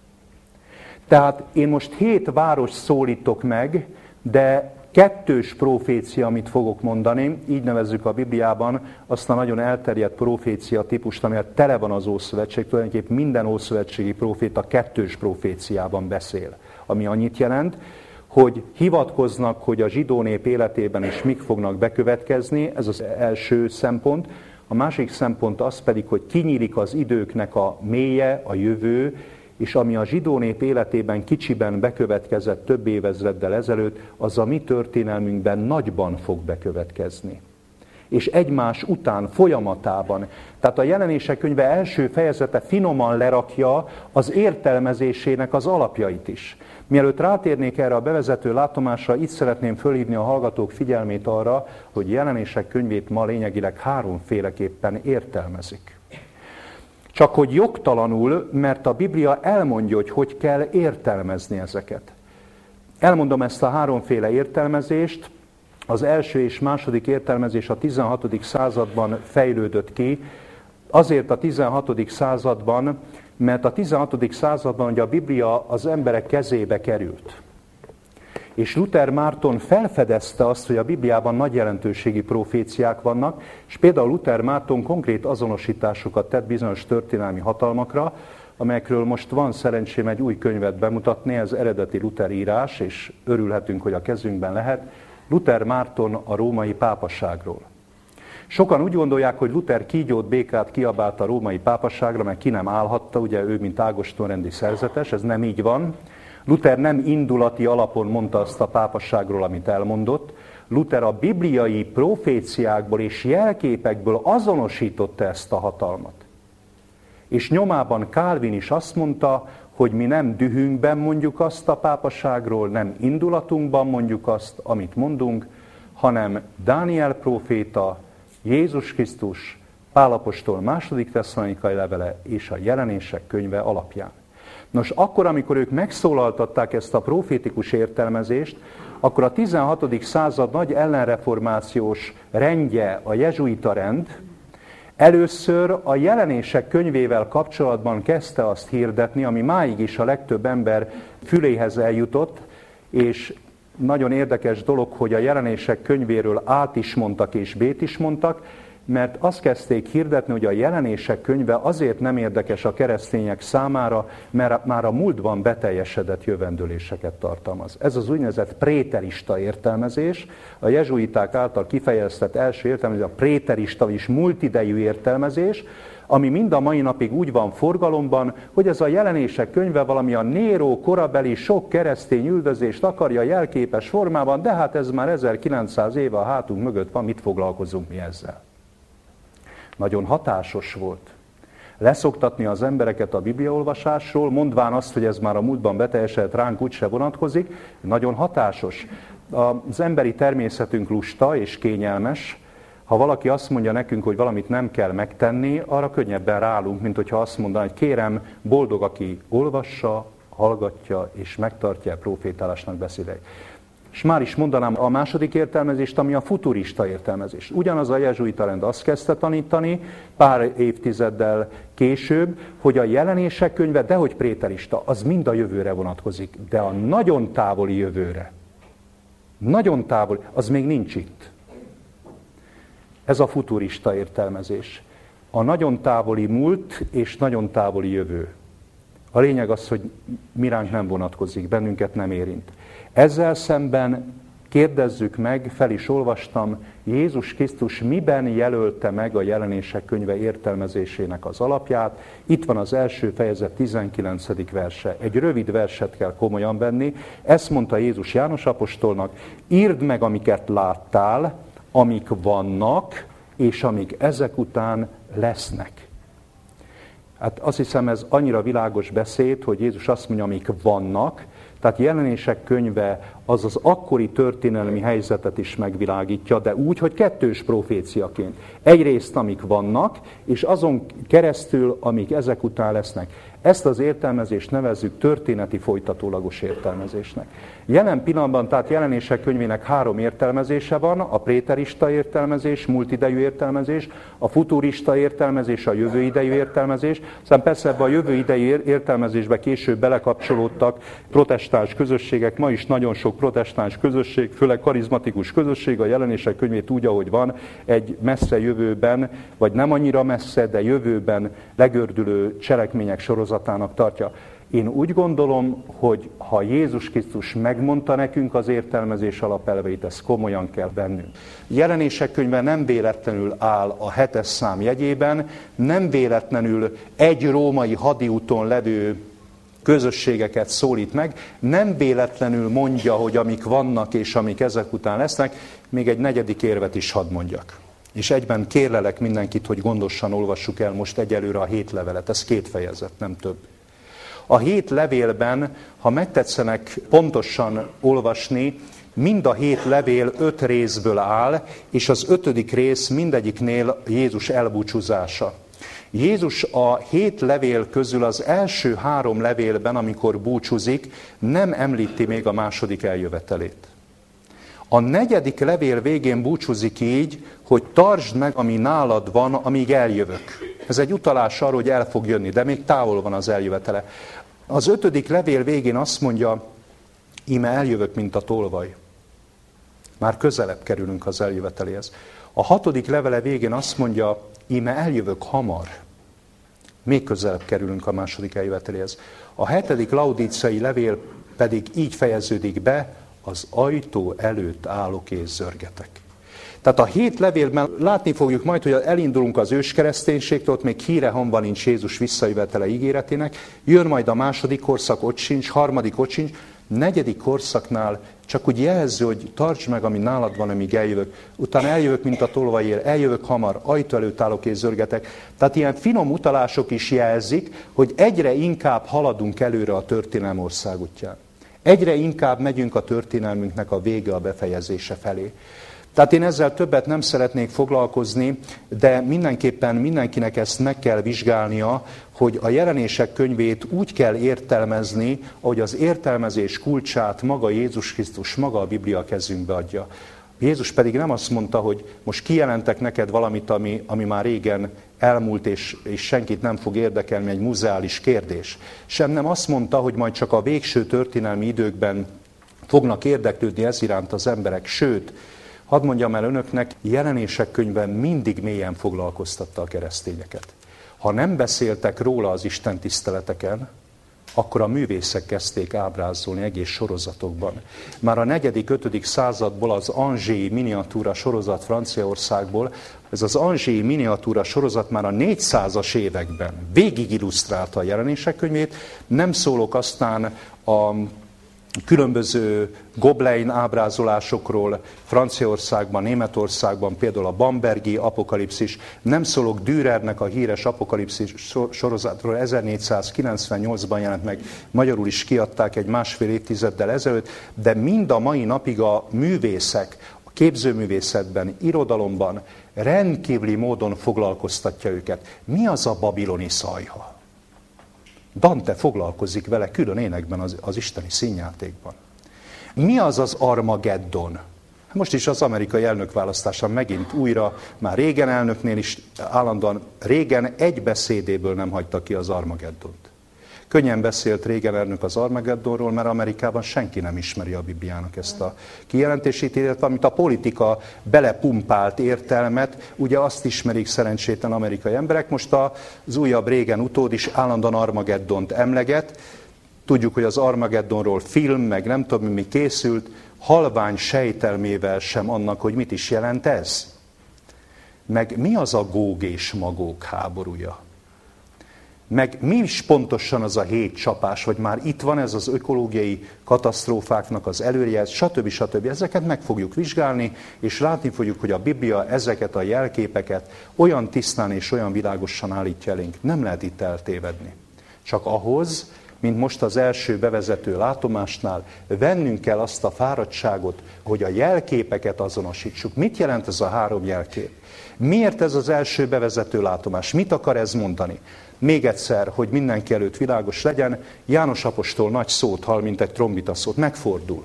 Speaker 1: Tehát én most hét város szólítok meg, de kettős profécia, amit fogok mondani, így nevezzük a Bibliában azt a nagyon elterjedt profécia típust, amivel tele van az Ószövetség, tulajdonképpen minden ószövetségi proféta kettős proféciában beszél, ami annyit jelent, hogy hivatkoznak, hogy a zsidó nép életében is mik fognak bekövetkezni, ez az első szempont. A másik szempont az pedig, hogy kinyílik az időknek a mélye, a jövő, és ami a zsidó nép életében kicsiben bekövetkezett több évezreddel ezelőtt, az a mi történelmünkben nagyban fog bekövetkezni. És egymás után, folyamatában. Tehát a Jelenések könyve első fejezete finoman lerakja az értelmezésének az alapjait is. Mielőtt rátérnék erre a bevezető látomásra, itt szeretném fölhívni a hallgatók figyelmét arra, hogy Jelenések könyvét ma lényegileg háromféleképpen értelmezik. Csak hogy jogtalanul, mert a Biblia elmondja, hogy hogy kell értelmezni ezeket. Elmondom ezt a háromféle értelmezést. Az első és második értelmezés a tizenhatodik században fejlődött ki. Azért a tizenhatodik században, mert a tizenhatodik században ugye a Biblia az emberek kezébe került. És Luther Márton felfedezte azt, hogy a Bibliában nagy jelentőségi proféciák vannak, és például Luther Márton konkrét azonosításokat tett bizonyos történelmi hatalmakra, amelyekről most van szerencsém egy új könyvet bemutatni, ez eredeti Luther írás, és örülhetünk, hogy a kezünkben lehet, Luther Márton a római pápaságról. Sokan úgy gondolják, hogy Luther kígyót, békát kiabált a római pápaságra, mert ki nem állhatta, ugye ő, mint Ágoston-rendi szerzetes, ez nem így van. Luther nem indulati alapon mondta azt a pápasságról, amit elmondott. Luther a bibliai proféciákból és jelképekből azonosította ezt a hatalmat. És nyomában Calvin is azt mondta, hogy mi nem dühünkben mondjuk azt a pápaságról, nem indulatunkban mondjuk azt, amit mondunk, hanem Dániel próféta, Jézus Krisztus, Pál apostol második Tesszalonikai levele és a Jelenések könyve alapján. Nos, akkor, amikor ők megszólaltatták ezt a profétikus értelmezést, akkor a tizenhatodik század nagy ellenreformációs rendje, a jezsuita rend, először a Jelenések könyvével kapcsolatban kezdte azt hirdetni, ami máig is a legtöbb ember füléhez eljutott, és nagyon érdekes dolog, hogy a Jelenések könyvéről át is mondtak és bét is mondtak, mert azt kezdték hirdetni, hogy a Jelenések könyve azért nem érdekes a keresztények számára, mert már a múltban beteljesedett jövendőléseket tartalmaz. Ez az úgynevezett préterista értelmezés, a jezsuiták által kifejeztett első értelmezés, a préterista, vagyis múltidejű értelmezés, ami mind a mai napig úgy van forgalomban, hogy ez a Jelenések könyve valami a Néró korabeli sok keresztény üldözést akarja jelképes formában, de hát ez már ezerkilencszáz éve a hátunk mögött van, mit foglalkozunk mi ezzel? Nagyon hatásos volt. Leszoktatni az embereket a bibliaolvasásról, mondván azt, hogy ez már a múltban beteljesedett, ránk úgyse vonatkozik, nagyon hatásos. Az emberi természetünk lusta és kényelmes. Ha valaki azt mondja nekünk, hogy valamit nem kell megtenni, arra könnyebben rálunk, mint hogyha azt mondaná, hogy kérem, boldog, aki olvassa, hallgatja és megtartja a profétálásnak beszédeit. És már is mondanám a második értelmezést, ami a futurista értelmezés. Ugyanaz a jezsuita rend azt kezdte tanítani pár évtizeddel később, hogy a Jelenések könyve, dehogy préterista, az mind a jövőre vonatkozik, de a nagyon távoli jövőre. Nagyon távoli, az még nincs itt. Ez a futurista értelmezés. A nagyon távoli múlt és nagyon távoli jövő. A lényeg az, hogy miránk nem vonatkozik, bennünket nem érint. Ezzel szemben kérdezzük meg, fel is olvastam, Jézus Krisztus miben jelölte meg a Jelenések könyve értelmezésének az alapját. Itt van az első fejezet tizenkilencedik verse. Egy rövid verset kell komolyan venni. Ezt mondta Jézus János apostolnak, írd meg, amiket láttál, amik vannak, és amik ezek után lesznek. Hát azt hiszem, ez annyira világos beszéd, hogy Jézus azt mondja, amik vannak, tehát Jelenések könyve az az akkori történelmi helyzetet is megvilágítja, de úgy, hogy kettős proféciaként. Egyrészt, amik vannak, és azon keresztül, amik ezek után lesznek. Ezt az értelmezést nevezzük történeti folytatólagos értelmezésnek. Jelen pillanatban, tehát Jelenések könyvének három értelmezése van, a préterista értelmezés, múltidejű értelmezés, a futurista értelmezés, a jövőidejű értelmezés. Aztán persze ebbe a jövőidejű értelmezésbe később belekapcsolódtak protestáns közösségek, ma is nagyon sok protestáns közösség, főleg karizmatikus közösség, a Jelenések könyvét úgy, ahogy van, egy messze jövőben, vagy nem annyira messze, de jövőben legördülő cselekmények sorozatának tartja. Én úgy gondolom, hogy ha Jézus Krisztus megmondta nekünk az értelmezés alapelveit, ezt komolyan kell vennünk. Jelenések könyve nem véletlenül áll a hetes szám jegyében, nem véletlenül egy római hadiúton levő közösségeket szólít meg, nem véletlenül mondja, hogy amik vannak és amik ezek után lesznek, még egy negyedik érvet is hadd mondjak. És egyben kérlelek mindenkit, hogy gondosan olvassuk el most egyelőre a hét levelet, ez két fejezet, nem több. A hét levélben, ha megtetszenek pontosan olvasni, mind a hét levél öt részből áll, és az ötödik rész mindegyiknél Jézus elbúcsúzása. Jézus a hét levél közül az első három levélben, amikor búcsúzik, nem említi még a második eljövetelét. A negyedik levél végén búcsúzik így, hogy tartsd meg, ami nálad van, amíg eljövök. Ez egy utalás arra, hogy el fog jönni, de még távol van az eljövetele. Az ötödik levél végén azt mondja, íme eljövök, mint a tolvaj. Már közelebb kerülünk az eljöveteléhez. A hatodik levele végén azt mondja, íme eljövök hamar. Még közelebb kerülünk a második eljöveteléhez. A hetedik laudíciai levél pedig így fejeződik be, az ajtó előtt állok és zörgetek. Tehát a hét levélben látni fogjuk majd, hogy elindulunk az őskereszténységtől, ott még híre hamva nincs Jézus visszajövetele ígéretének, jön majd a második korszak, ott sincs, harmadik ott sincs, negyedik korszaknál csak úgy jelző, hogy tartsd meg, ami nálad van, amíg eljövök. Utána eljövök, mint a tolvajér, eljövök hamar, ajtó előtt állok és zörgetek. Tehát ilyen finom utalások is jelzik, hogy egyre inkább haladunk előre a történelem országútján. Egyre inkább megyünk a történelmünknek a vége, a befejezése felé. Tehát én ezzel többet nem szeretnék foglalkozni, de mindenképpen mindenkinek ezt meg kell vizsgálnia, hogy a Jelenések könyvét úgy kell értelmezni, ahogy az értelmezés kulcsát maga Jézus Krisztus, maga a Biblia kezünkbe adja. Jézus pedig nem azt mondta, hogy most kijelentek neked valamit, ami, ami már régen elmúlt, és, és senkit nem fog érdekelni, egy muzeális kérdés. Sem nem azt mondta, hogy majd csak a végső történelmi időkben fognak érdeklődni ez iránt az emberek, sőt, hadd mondjam el önöknek, Jelenések könyve mindig mélyen foglalkoztatta a keresztényeket. Ha nem beszéltek róla az Isten tiszteleteken, akkor a művészek kezdték ábrázolni egész sorozatokban. Már a negyedik, ötödik századból az Angers miniatúra sorozat Franciaországból, ez az Angers miniatúra sorozat már a négyszázas években végig illusztrálta a Jelenések könyvét, nem szólok aztán a különböző Gobelin ábrázolásokról Franciaországban, Németországban, például a Bambergi apokalipszis. Nem szólok Dürernek a híres apokalipszis sorozatról, ezernégyszázkilencvennyolcban jelent meg, magyarul is kiadták egy másfél évtizeddel ezelőtt, de mind a mai napig a művészek, a képzőművészetben, irodalomban rendkívüli módon foglalkoztatja őket. Mi az a babiloni szajha? Dante foglalkozik vele külön énekben az, az isteni színjátékban. Mi az az Armageddon? Most is az amerikai elnökválasztáson megint újra, már Reagan elnöknél is állandóan, Reagan egy beszédéből nem hagyta ki az Armageddont. Könnyen beszélt Reagan elnök az Armageddonról, mert Amerikában senki nem ismeri a Bibliának ezt a kijelentését, illetve amit a politika belepumpált értelmet, ugye azt ismerik szerencsétlen amerikai emberek. Most az újabb Reagan utód is állandóan Armageddont emleget. Tudjuk, hogy az Armageddonról film, meg nem tudom mi készült, halvány sejtelmével sem annak, hogy mit is jelent ez. Meg mi az a Góg és Magóg háborúja? Meg mi is pontosan az a hét csapás, hogy már itt van ez az ökológiai katasztrófáknak az előrejelz, stb. stb. Ezeket meg fogjuk vizsgálni, és látni fogjuk, hogy a Biblia ezeket a jelképeket olyan tisztán és olyan világosan állítja elénk. Nem lehet itt eltévedni. Csak ahhoz, mint most az első bevezető látomásnál, vennünk kell azt a fáradtságot, hogy a jelképeket azonosítsuk. Mit jelent ez a három jelkép? Miért ez az első bevezető látomás? Mit akar ez mondani? Még egyszer, hogy mindenki előtt világos legyen, János apostol nagy szót hall, mint egy trombita szót, megfordul.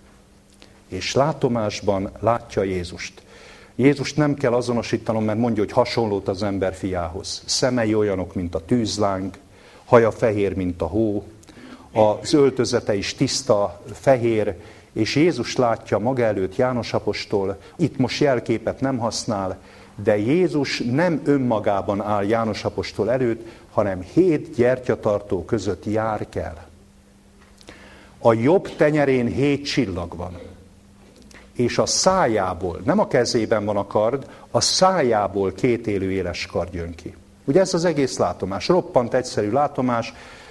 Speaker 1: És látomásban látja Jézust. Jézust nem kell azonosítanom, mert mondja, hogy hasonlót az ember fiához. Szemei olyanok, mint a tűzláng, haja fehér, mint a hó, az öltözete is tiszta, fehér, és Jézus látja maga előtt János apostol, itt most jelképet nem használ, de Jézus nem önmagában áll János apostol előtt, hanem hét gyertyatartó között jár kell. A jobb tenyerén hét csillag van, és a szájából, nem a kezében van a kard, a szájából két élő éles kard jön ki. Ugye ez az egész látomás, roppant egyszerű látomás,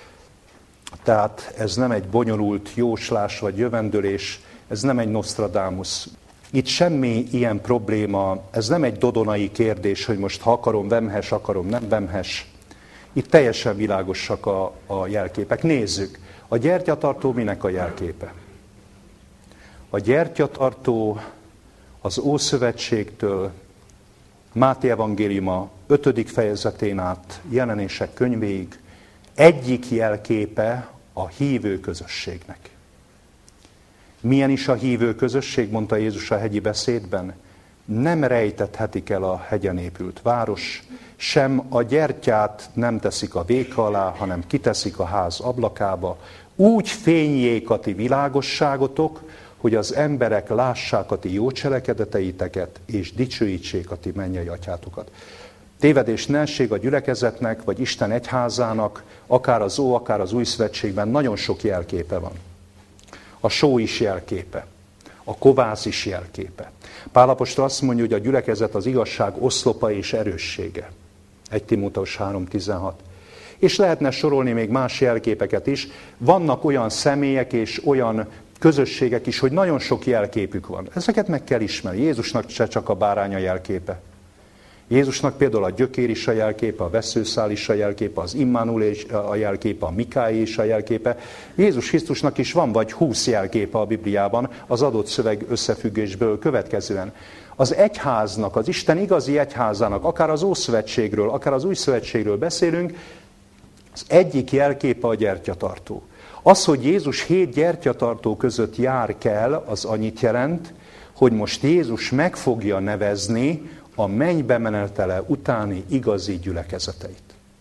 Speaker 1: tehát ez nem egy bonyolult jóslás vagy jövendőlés, ez nem egy Nostradamus. Itt semmi ilyen probléma, ez nem egy dodonai kérdés, hogy most ha akarom, vemhes, akarom, nem vemhes. Itt teljesen világosak a, a jelképek. Nézzük, a gyertyatartó minek a jelképe? A gyertyatartó az Ószövetségtől Máté evangéliuma ötödik fejezetén át Jelenések könyvéig egyik jelképe a hívő közösségnek. Milyen is a hívő közösség, mondta Jézus a hegyi beszédben? Nem rejtethetik el a hegyen épült város, sem a gyertyát nem teszik a véka alá, hanem kiteszik a ház ablakába. Úgy fényjék a ti világosságotok, hogy az emberek lássák a ti jó cselekedeteiteket, és dicsőítsék a ti mennyei atyátokat. Tévedés ne essék a gyülekezetnek, vagy Isten egyházának, akár az Ó, akár az Új Szövetségben nagyon sok jelképe van. A só is jelképe, a kovász is jelképe. Pál apostol azt mondja, hogy a gyülekezet az igazság oszlopa és erőssége. egy Timóteus három tizenhat. És lehetne sorolni még más jelképeket is. Vannak olyan személyek és olyan közösségek is, hogy nagyon sok jelképük van. Ezeket meg kell ismerni. Jézusnak se csak a báránya jelképe. Jézusnak például a gyökér is a jelképe, a veszőszál is a jelképe, az Immanuel is a jelképe, a Mikáé is a jelképe. Jézus Krisztusnak is van vagy húsz jelképe a Bibliában az adott szöveg összefüggésből következően. Az egyháznak, az Isten igazi egyházának, akár az Ószövetségről, akár az Új Szövetségről beszélünk, az egyik jelképe a gyertyatartó. Az, hogy Jézus hét gyertyatartó között jár kell, az annyit jelent, hogy most Jézus meg fogja nevezni a mennybe menetele utáni igazi gyülekezeteit.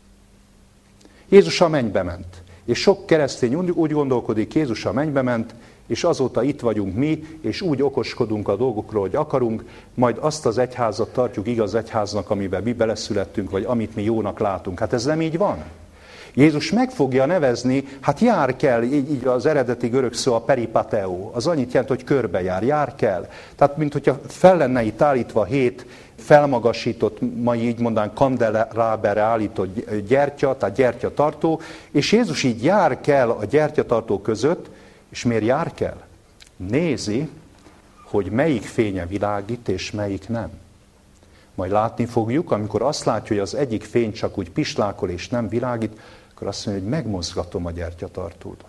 Speaker 1: Jézus a mennybe ment. És sok keresztény úgy gondolkodik, Jézus a mennybe ment, és azóta itt vagyunk mi, és úgy okoskodunk a dolgokról, hogy akarunk, majd azt az egyházat tartjuk igaz egyháznak, amiben mi beleszülettünk, vagy amit mi jónak látunk. Hát ez nem így van. Jézus meg fogja nevezni, hát jár kell, így, így az eredeti görög szó a peripateo, az annyit jelent, hogy körbejár, jár kell. Tehát, mint hogyha fel lenne itt állítva hét felmagasított, ma így mondán kandeláberre állított gyertya, tehát gyertyatartó, és Jézus így jár kell a gyertyatartó között, És miért jár kell? Nézi, hogy melyik fénye világít, és melyik nem. Majd látni fogjuk, amikor azt látja, hogy az egyik fény csak úgy pislákol, és nem világít, akkor azt mondja, hogy megmozgatom a gyertyatartót.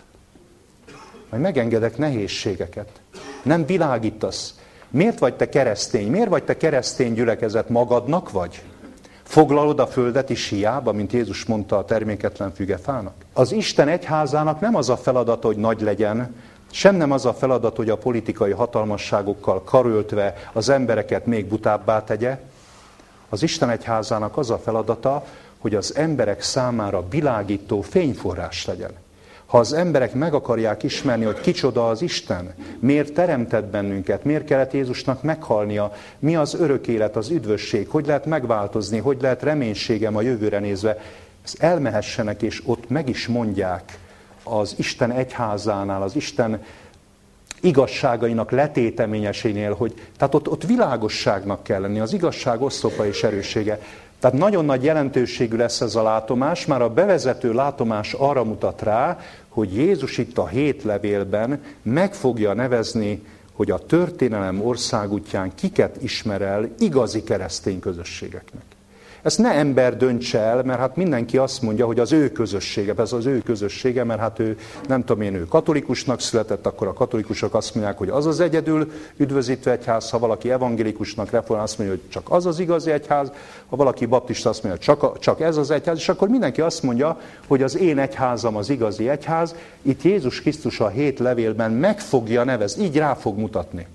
Speaker 1: Majd megengedek nehézségeket. Nem világítasz. Miért vagy te keresztény? Miért vagy te keresztény gyülekezet? Magadnak vagy? Foglalod a földet is hiába, mint Jézus mondta a terméketlen fügefának? Az Isten egyházának nem az a feladata, hogy nagy legyen, sem nem az a feladat, hogy a politikai hatalmasságokkal karöltve az embereket még butábbá tegye. Az Isten egyházának az a feladata, hogy az emberek számára világító fényforrás legyen. Ha az emberek meg akarják ismerni, hogy kicsoda az Isten, miért teremtett bennünket, miért kellett Jézusnak meghalnia, mi az örök élet, az üdvösség, hogy lehet megváltozni, hogy lehet reménységem a jövőre nézve, ezt elmehessenek, és ott meg is mondják az Isten egyházánál, az Isten igazságainak letéteményesénél, hogy tehát ott, ott világosságnak kell lenni, az igazság oszlopa és erőssége. Tehát nagyon nagy jelentőségű lesz ez a látomás, már a bevezető látomás arra mutat rá, hogy Jézus itt a hét levélben meg fogja nevezni, hogy a történelem országútján kiket ismer el igazi keresztény közösségeknek. Ezt ne ember döntse el, mert hát mindenki azt mondja, hogy az ő közössége, ez az ő közössége, mert hát ő, nem tudom én, ő katolikusnak született, akkor a katolikusok azt mondják, hogy az az egyedül üdvözítő egyház, ha valaki evangélikusnak reformál, azt mondja, hogy csak az az igazi egyház, ha valaki baptista azt mondja, hogy csak, csak ez az egyház, és akkor mindenki azt mondja, hogy az én egyházam az igazi egyház. Itt Jézus Krisztus a hét levélben meg fogja nevezni, így rá fog mutatni.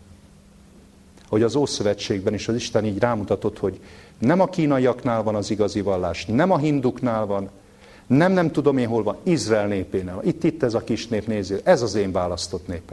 Speaker 1: Hogy az Ószövetségben is az Isten így rámutatott, hogy nem a kínaiaknál van az igazi vallás, nem a hinduknál van, nem nem tudom én hol van, Izrael népénél. Itt, itt ez a kis nép, nézzél, ez az én választott népem.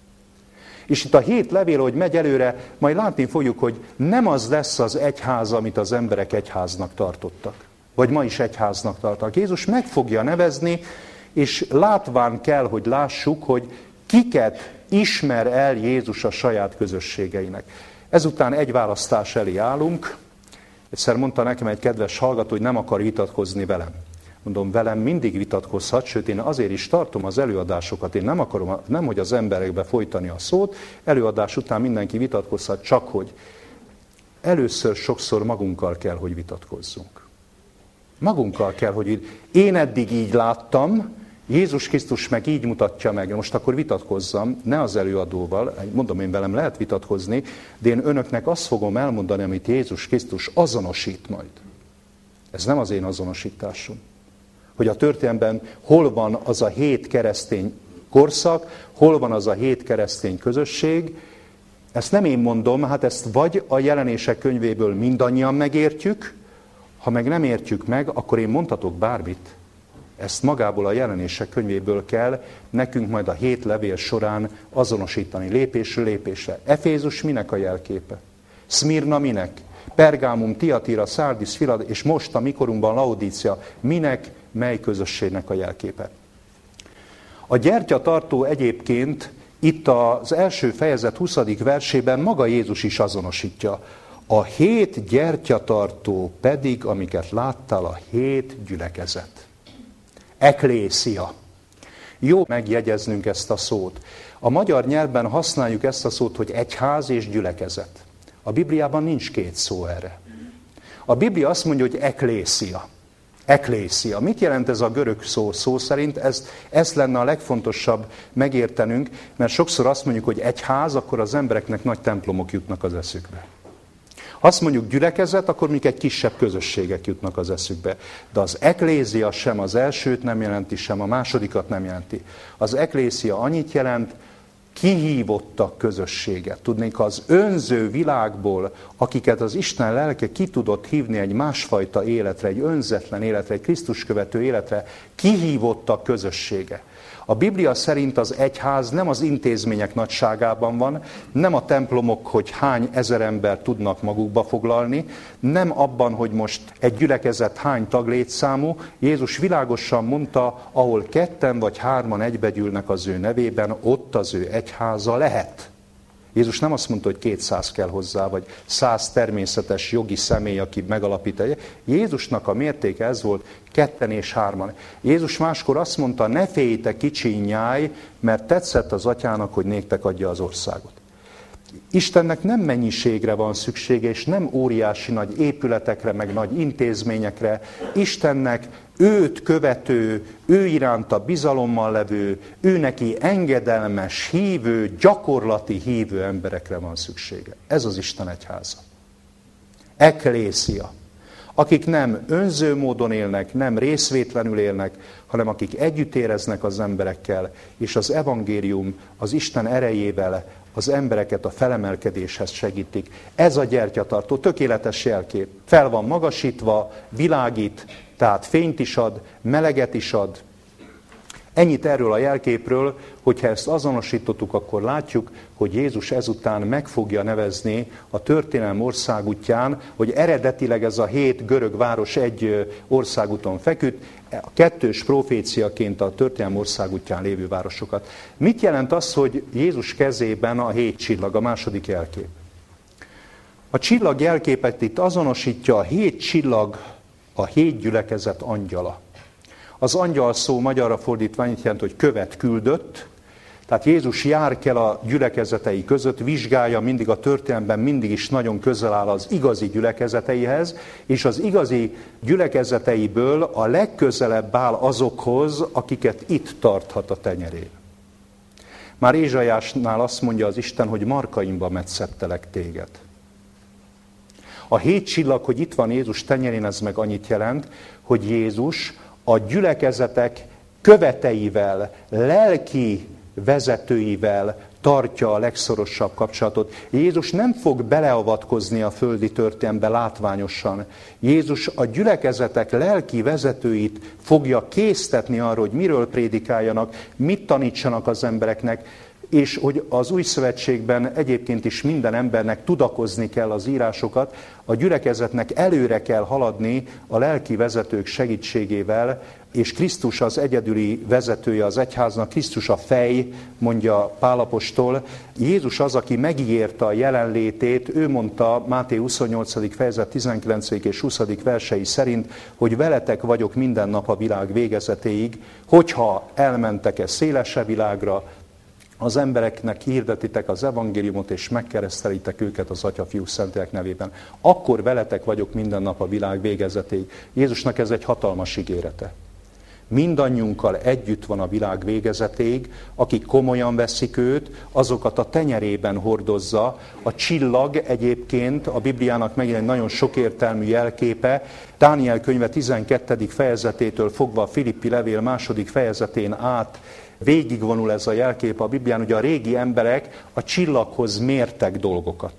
Speaker 1: És itt a hét levél, hogy megy előre, majd látni fogjuk, hogy nem az lesz az egyház, amit az emberek egyháznak tartottak. Vagy ma is egyháznak tartanak. Jézus meg fogja nevezni, és látván kell, hogy lássuk, hogy kiket ismer el Jézus a saját közösségeinek. Ezután egy választás elé állunk. Egyszer mondta nekem egy kedves hallgató, hogy nem akar vitatkozni velem. Mondom, velem mindig vitatkozhat, sőt én azért is tartom az előadásokat. Én nem akarom, nem hogy az emberekbe folytani a szót, előadás után mindenki vitatkozhat, csak hogy először sokszor magunkkal kell, hogy vitatkozzunk. Magunkkal kell, hogy így. Én eddig így láttam, Jézus Krisztus meg így mutatja meg. Most akkor vitatkozzam, ne az előadóval, mondom, én velem lehet vitatkozni, de én önöknek azt fogom elmondani, amit Jézus Krisztus azonosít majd. Ez nem az én azonosításom. Hogy a történelemben hol van az a hét keresztény korszak, hol van az a hét keresztény közösség, ezt nem én mondom, hát ezt vagy a Jelenések könyvéből mindannyian megértjük, ha meg nem értjük meg, akkor én mondhatok bármit. Ezt magából a Jelenések könyvéből kell nekünk majd a hét levél során azonosítani, lépésről lépésre. Efézus minek a jelképe? Szmirna minek? Pergámum, Tiatira, Szárdis, Filad, és most a mikorunkban Laodícia minek, mely közösségnek a jelképe? A gyertyatartó egyébként itt az első fejezet huszadik versében maga Jézus is azonosítja. A hét gyertyatartó pedig, amiket láttál, a hét gyülekezet. Eklészia. Jó megjegyeznünk ezt a szót. A magyar nyelvben használjuk ezt a szót, hogy egyház és gyülekezet. A Bibliában nincs két szó erre. A Biblia azt mondja, hogy eklészia. Eklészia. Mit jelent ez a görög szó szó szerint? Ez, ez lenne a legfontosabb megértenünk, mert sokszor azt mondjuk, hogy egyház, akkor az embereknek nagy templomok jutnak az eszükbe. Ha azt mondjuk gyülekezet, akkor mondjuk egy kisebb közösségek jutnak az eszükbe. De az eklézia sem az elsőt nem jelenti, sem a másodikat nem jelenti. Az eklézia annyit jelent, kihívottak közösséget. Tudnék, az önző világból, akiket az Isten lelke ki tudott hívni egy másfajta életre, egy önzetlen életre, egy Krisztus követő életre, kihívottak közössége. A Biblia szerint az egyház nem az intézmények nagyságában van, nem a templomok, hogy hány ezer ember tudnak magukba foglalni, nem abban, hogy most egy gyülekezet hány taglétszámú. Jézus világosan mondta, ahol ketten vagy hárman egybegyűlnek az ő nevében, ott az ő egyháza lehet. Jézus nem azt mondta, hogy kétszáz kell hozzá, vagy száz természetes jogi személy, aki megalapítja. Jézusnak a mértéke ez volt, ketten és hárman. Jézus máskor azt mondta, ne féljetek kicsi nyáj, mert tetszett az atyának, hogy néktek adja az országot. Istennek nem mennyiségre van szüksége, és nem óriási nagy épületekre, meg nagy intézményekre. Istennek őt követő, ő iránta bizalommal levő, ő neki engedelmes, hívő, gyakorlati hívő emberekre van szüksége. Ez az Isten egyháza. Eklészia. Akik nem önző módon élnek, nem részvétlenül élnek, hanem akik együtt éreznek az emberekkel, és az evangélium az Isten erejével az embereket a felemelkedéshez segítik. Ez a gyertyatartó, tökéletes jelkép. Fel van magasítva, világít, tehát fényt is ad, meleget is ad. Ennyit erről a jelképről, hogyha ezt azonosítottuk, akkor látjuk, hogy Jézus ezután meg fogja nevezni a történelem országútján, hogy eredetileg ez a hét görög város egy országúton feküdt, a kettős proféciaként a történelem országútján lévő városokat. Mit jelent az, hogy Jézus kezében a hét csillag, a második jelkép? A csillag jelképet itt azonosítja, a hét csillag, a hét gyülekezet angyala. Az angyal szó magyarra fordítva annyit jelent, hogy követ küldött, tehát Jézus jár kell a gyülekezetei között, vizsgálja mindig a történelemben, mindig is nagyon közel áll az igazi gyülekezeteihez, és az igazi gyülekezeteiből a legközelebb áll azokhoz, akiket itt tarthat a tenyerén. Már Ézsaiásnál azt mondja az Isten, hogy markaimba metszettelek téged. A hét csillag, hogy itt van Jézus tenyerén, ez meg annyit jelent, hogy Jézus a gyülekezetek követeivel, lelki vezetőivel tartja a legszorosabb kapcsolatot. Jézus nem fog beleavatkozni a földi történelembe látványosan. Jézus a gyülekezetek lelki vezetőit fogja késztetni arra, hogy miről prédikáljanak, mit tanítsanak az embereknek, és hogy az új szövetségben egyébként is minden embernek tudakozni kell az írásokat, a gyülekezetnek előre kell haladni a lelki vezetők segítségével, és Krisztus az egyedüli vezetője az egyháznak, Krisztus a fej, mondja Pál apostol. Jézus az, aki megígérte a jelenlétét, ő mondta Máté huszonnyolcadik fejezet tizenkilencedik és huszadik versei szerint, hogy veletek vagyok minden nap a világ végezetéig, hogyha elmentek-e szélesebb világra, az embereknek hirdetitek az evangéliumot, és megkeresztelitek őket az Atya, Fiú, Szentlélek nevében. Akkor veletek vagyok minden nap a világ végezetéig. Jézusnak ez egy hatalmas ígérete. Mindannyiunkkal együtt van a világ végezetéig, akik komolyan veszik őt, azokat a tenyerében hordozza. A csillag egyébként a Bibliának megint egy nagyon sokértelmű jelképe. Dániel könyve tizenkettedik fejezetétől fogva a Filippi levél második fejezetén át végigvonul ez a jelkép a Biblián, hogy a régi emberek a csillaghoz mértek dolgokat.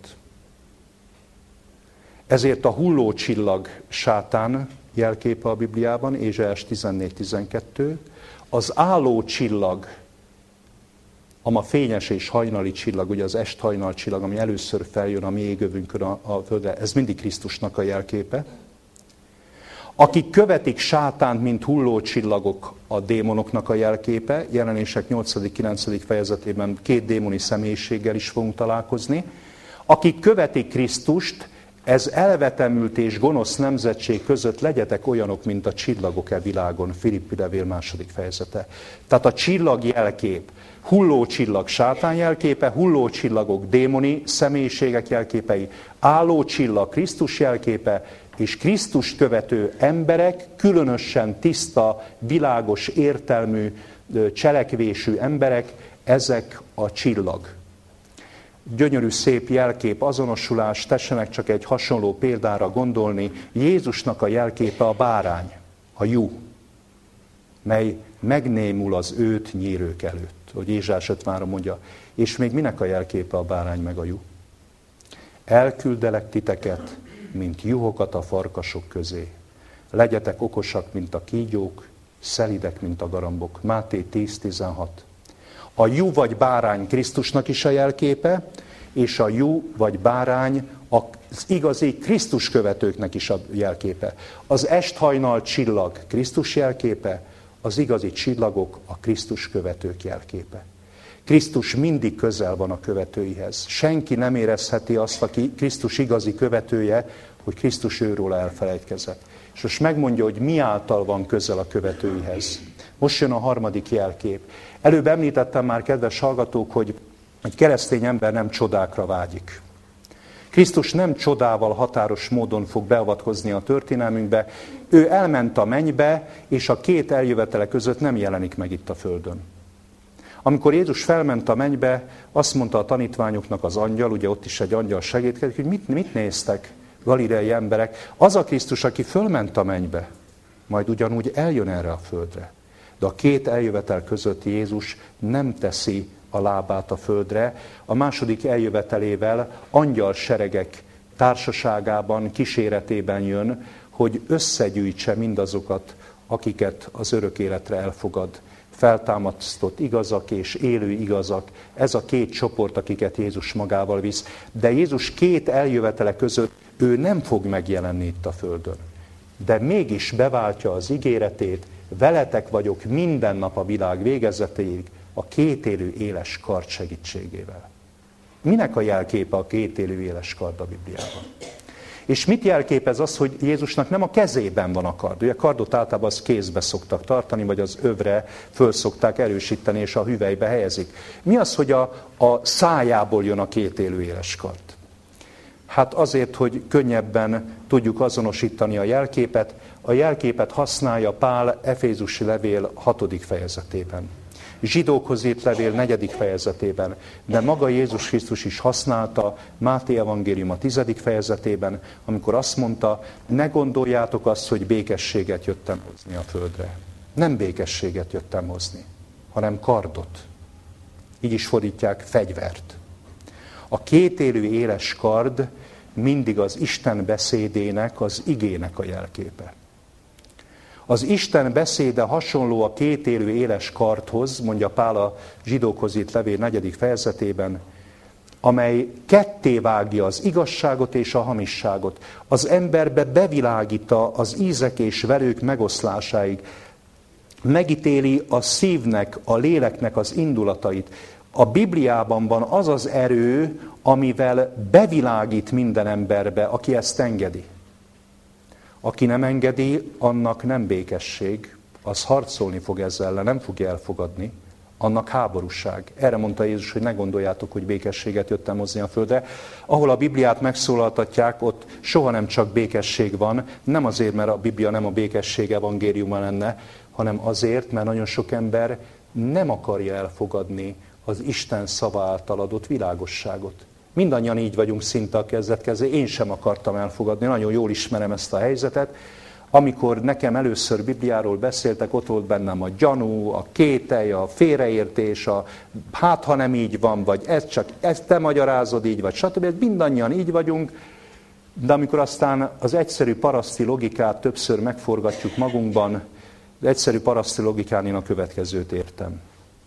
Speaker 1: Ezért a hulló csillag sátán jelképe a Bibliában, Ézsaiás tizennégy tizenkettő, az álló csillag, ama fényes és hajnali csillag, ugye az est-hajnal csillag, ami először feljön a mi égövünkön a, a földre, ez mindig Krisztusnak a jelképe. Akik követik sátánt, mint hulló csillagok, a démonoknak a jelképe, Jelenések nyolcadik kilencedik fejezetében két démoni személyiséggel is fogunk találkozni. Akik követik Krisztust, ez elvetemült és gonosz nemzetség között legyetek olyanok, mint a csillagok e világon, Filippi levél második fejezete. Tehát a csillag jelkép, hulló csillag sátán jelképe, hulló csillagok démoni személyiségek jelképei, álló csillag Krisztus jelképe, és Krisztust követő emberek, különösen tiszta, világos, értelmű, cselekvésű emberek, ezek a csillag. Gyönyörű, szép jelkép, azonosulás, tessenek csak egy hasonló példára gondolni. Jézusnak a jelképe a bárány, a jú, mely megnémul az őt nyírők előtt, hogy Ézsaiás ötvenhárom mondja. És még minek a jelképe a bárány meg a jú? Elküldelek titeket, mint juhokat a farkasok közé. Legyetek okosak, mint a kígyók, szelidek, mint a garambok. Máté tíz tizenhat. A jú vagy bárány Krisztusnak is a jelképe, és a jú vagy bárány az igazi Krisztus követőknek is a jelképe. Az est-hajnal csillag Krisztus jelképe, az igazi csillagok a Krisztus követők jelképe. Krisztus mindig közel van a követőihez. Senki nem érezheti azt, aki Krisztus igazi követője, hogy Krisztus őróla elfelejtkezett. És most megmondja, hogy mi által van közel a követőihez. Most jön a harmadik jelkép. Előbb említettem már, kedves hallgatók, hogy egy keresztény ember nem csodákra vágyik. Krisztus nem csodával, határos módon fog beavatkozni a történelmünkbe. Ő elment a mennybe, és a két eljövetele között nem jelenik meg itt a földön. Amikor Jézus felment a mennybe, azt mondta a tanítványoknak az angyal, ugye ott is egy angyal segítkezik, hogy mit, mit néztek, galileai emberek? Az a Krisztus, aki fölment a mennybe, majd ugyanúgy eljön erre a földre. De a két eljövetel között Jézus nem teszi a lábát a földre, a második eljövetelével angyal seregek társaságában, kíséretében jön, hogy összegyűjtse mindazokat, akiket az örök életre elfogad. Feltámasztott igazak és élő igazak, ez a két csoport, akiket Jézus magával visz. De Jézus két eljövetele között ő nem fog megjelenni itt a földön. De mégis beváltja az ígéretét, veletek vagyok minden nap a világ végezetéig, a kétélő éles kard segítségével. Minek a jelképe a kétélő éles kard a Bibliában? És mit jelképez az, hogy Jézusnak nem a kezében van a kard? Ugye a kardot általában az kézbe szoktak tartani, vagy az övre föl szokták erősíteni, és a hüvelybe helyezik. Mi az, hogy a, a szájából jön a kétélő éles kard? Hát azért, hogy könnyebben tudjuk azonosítani a jelképet. A jelképet használja Pál Efézusi levél hatodik fejezetében. Zsidókhoz írt levél negyedik fejezetében, de maga Jézus Krisztus is használta Máté evangélium a tizedik fejezetében, amikor azt mondta, ne gondoljátok azt, hogy békességet jöttem hozni a földre. Nem békességet jöttem hozni, hanem kardot. Így is fordítják, fegyvert. A kétélű éles kard mindig az Isten beszédének, az igének a jelképe. Az Isten beszéde hasonló a kétélű éles kardhoz, mondja Pál a Zsidókhoz írt levél negyedik fejezetében, amely ketté vágja az igazságot és a hamisságot. Az emberbe bevilágíta az ízek és velők megoszlásáig. Megítéli a szívnek, a léleknek az indulatait. A Bibliában van az az erő, amivel bevilágít minden emberbe, aki ezt engedi. Aki nem engedi, annak nem békesség, az harcolni fog ezzel ellen, nem fogja elfogadni, annak háborúság. Erre mondta Jézus, hogy ne gondoljátok, hogy békességet jöttem hozni a földre. Ahol a Bibliát megszólaltatják, ott soha nem csak békesség van, nem azért, mert a Biblia nem a békesség evangéliuma lenne, hanem azért, mert nagyon sok ember nem akarja elfogadni az Isten szava által adott világosságot. Mindannyian így vagyunk szinte a kezdet-kezdve, én sem akartam elfogadni, nagyon jól ismerem ezt a helyzetet. Amikor nekem először Bibliáról beszéltek, ott volt bennem a gyanú, a kételj, a félreértés, a hát ha nem így van, vagy ez csak ezt te magyarázod így, vagy stb. Mindannyian így vagyunk, de amikor aztán az egyszerű paraszti logikát többször megforgatjuk magunkban, az egyszerű paraszti logikán én a következőt értem.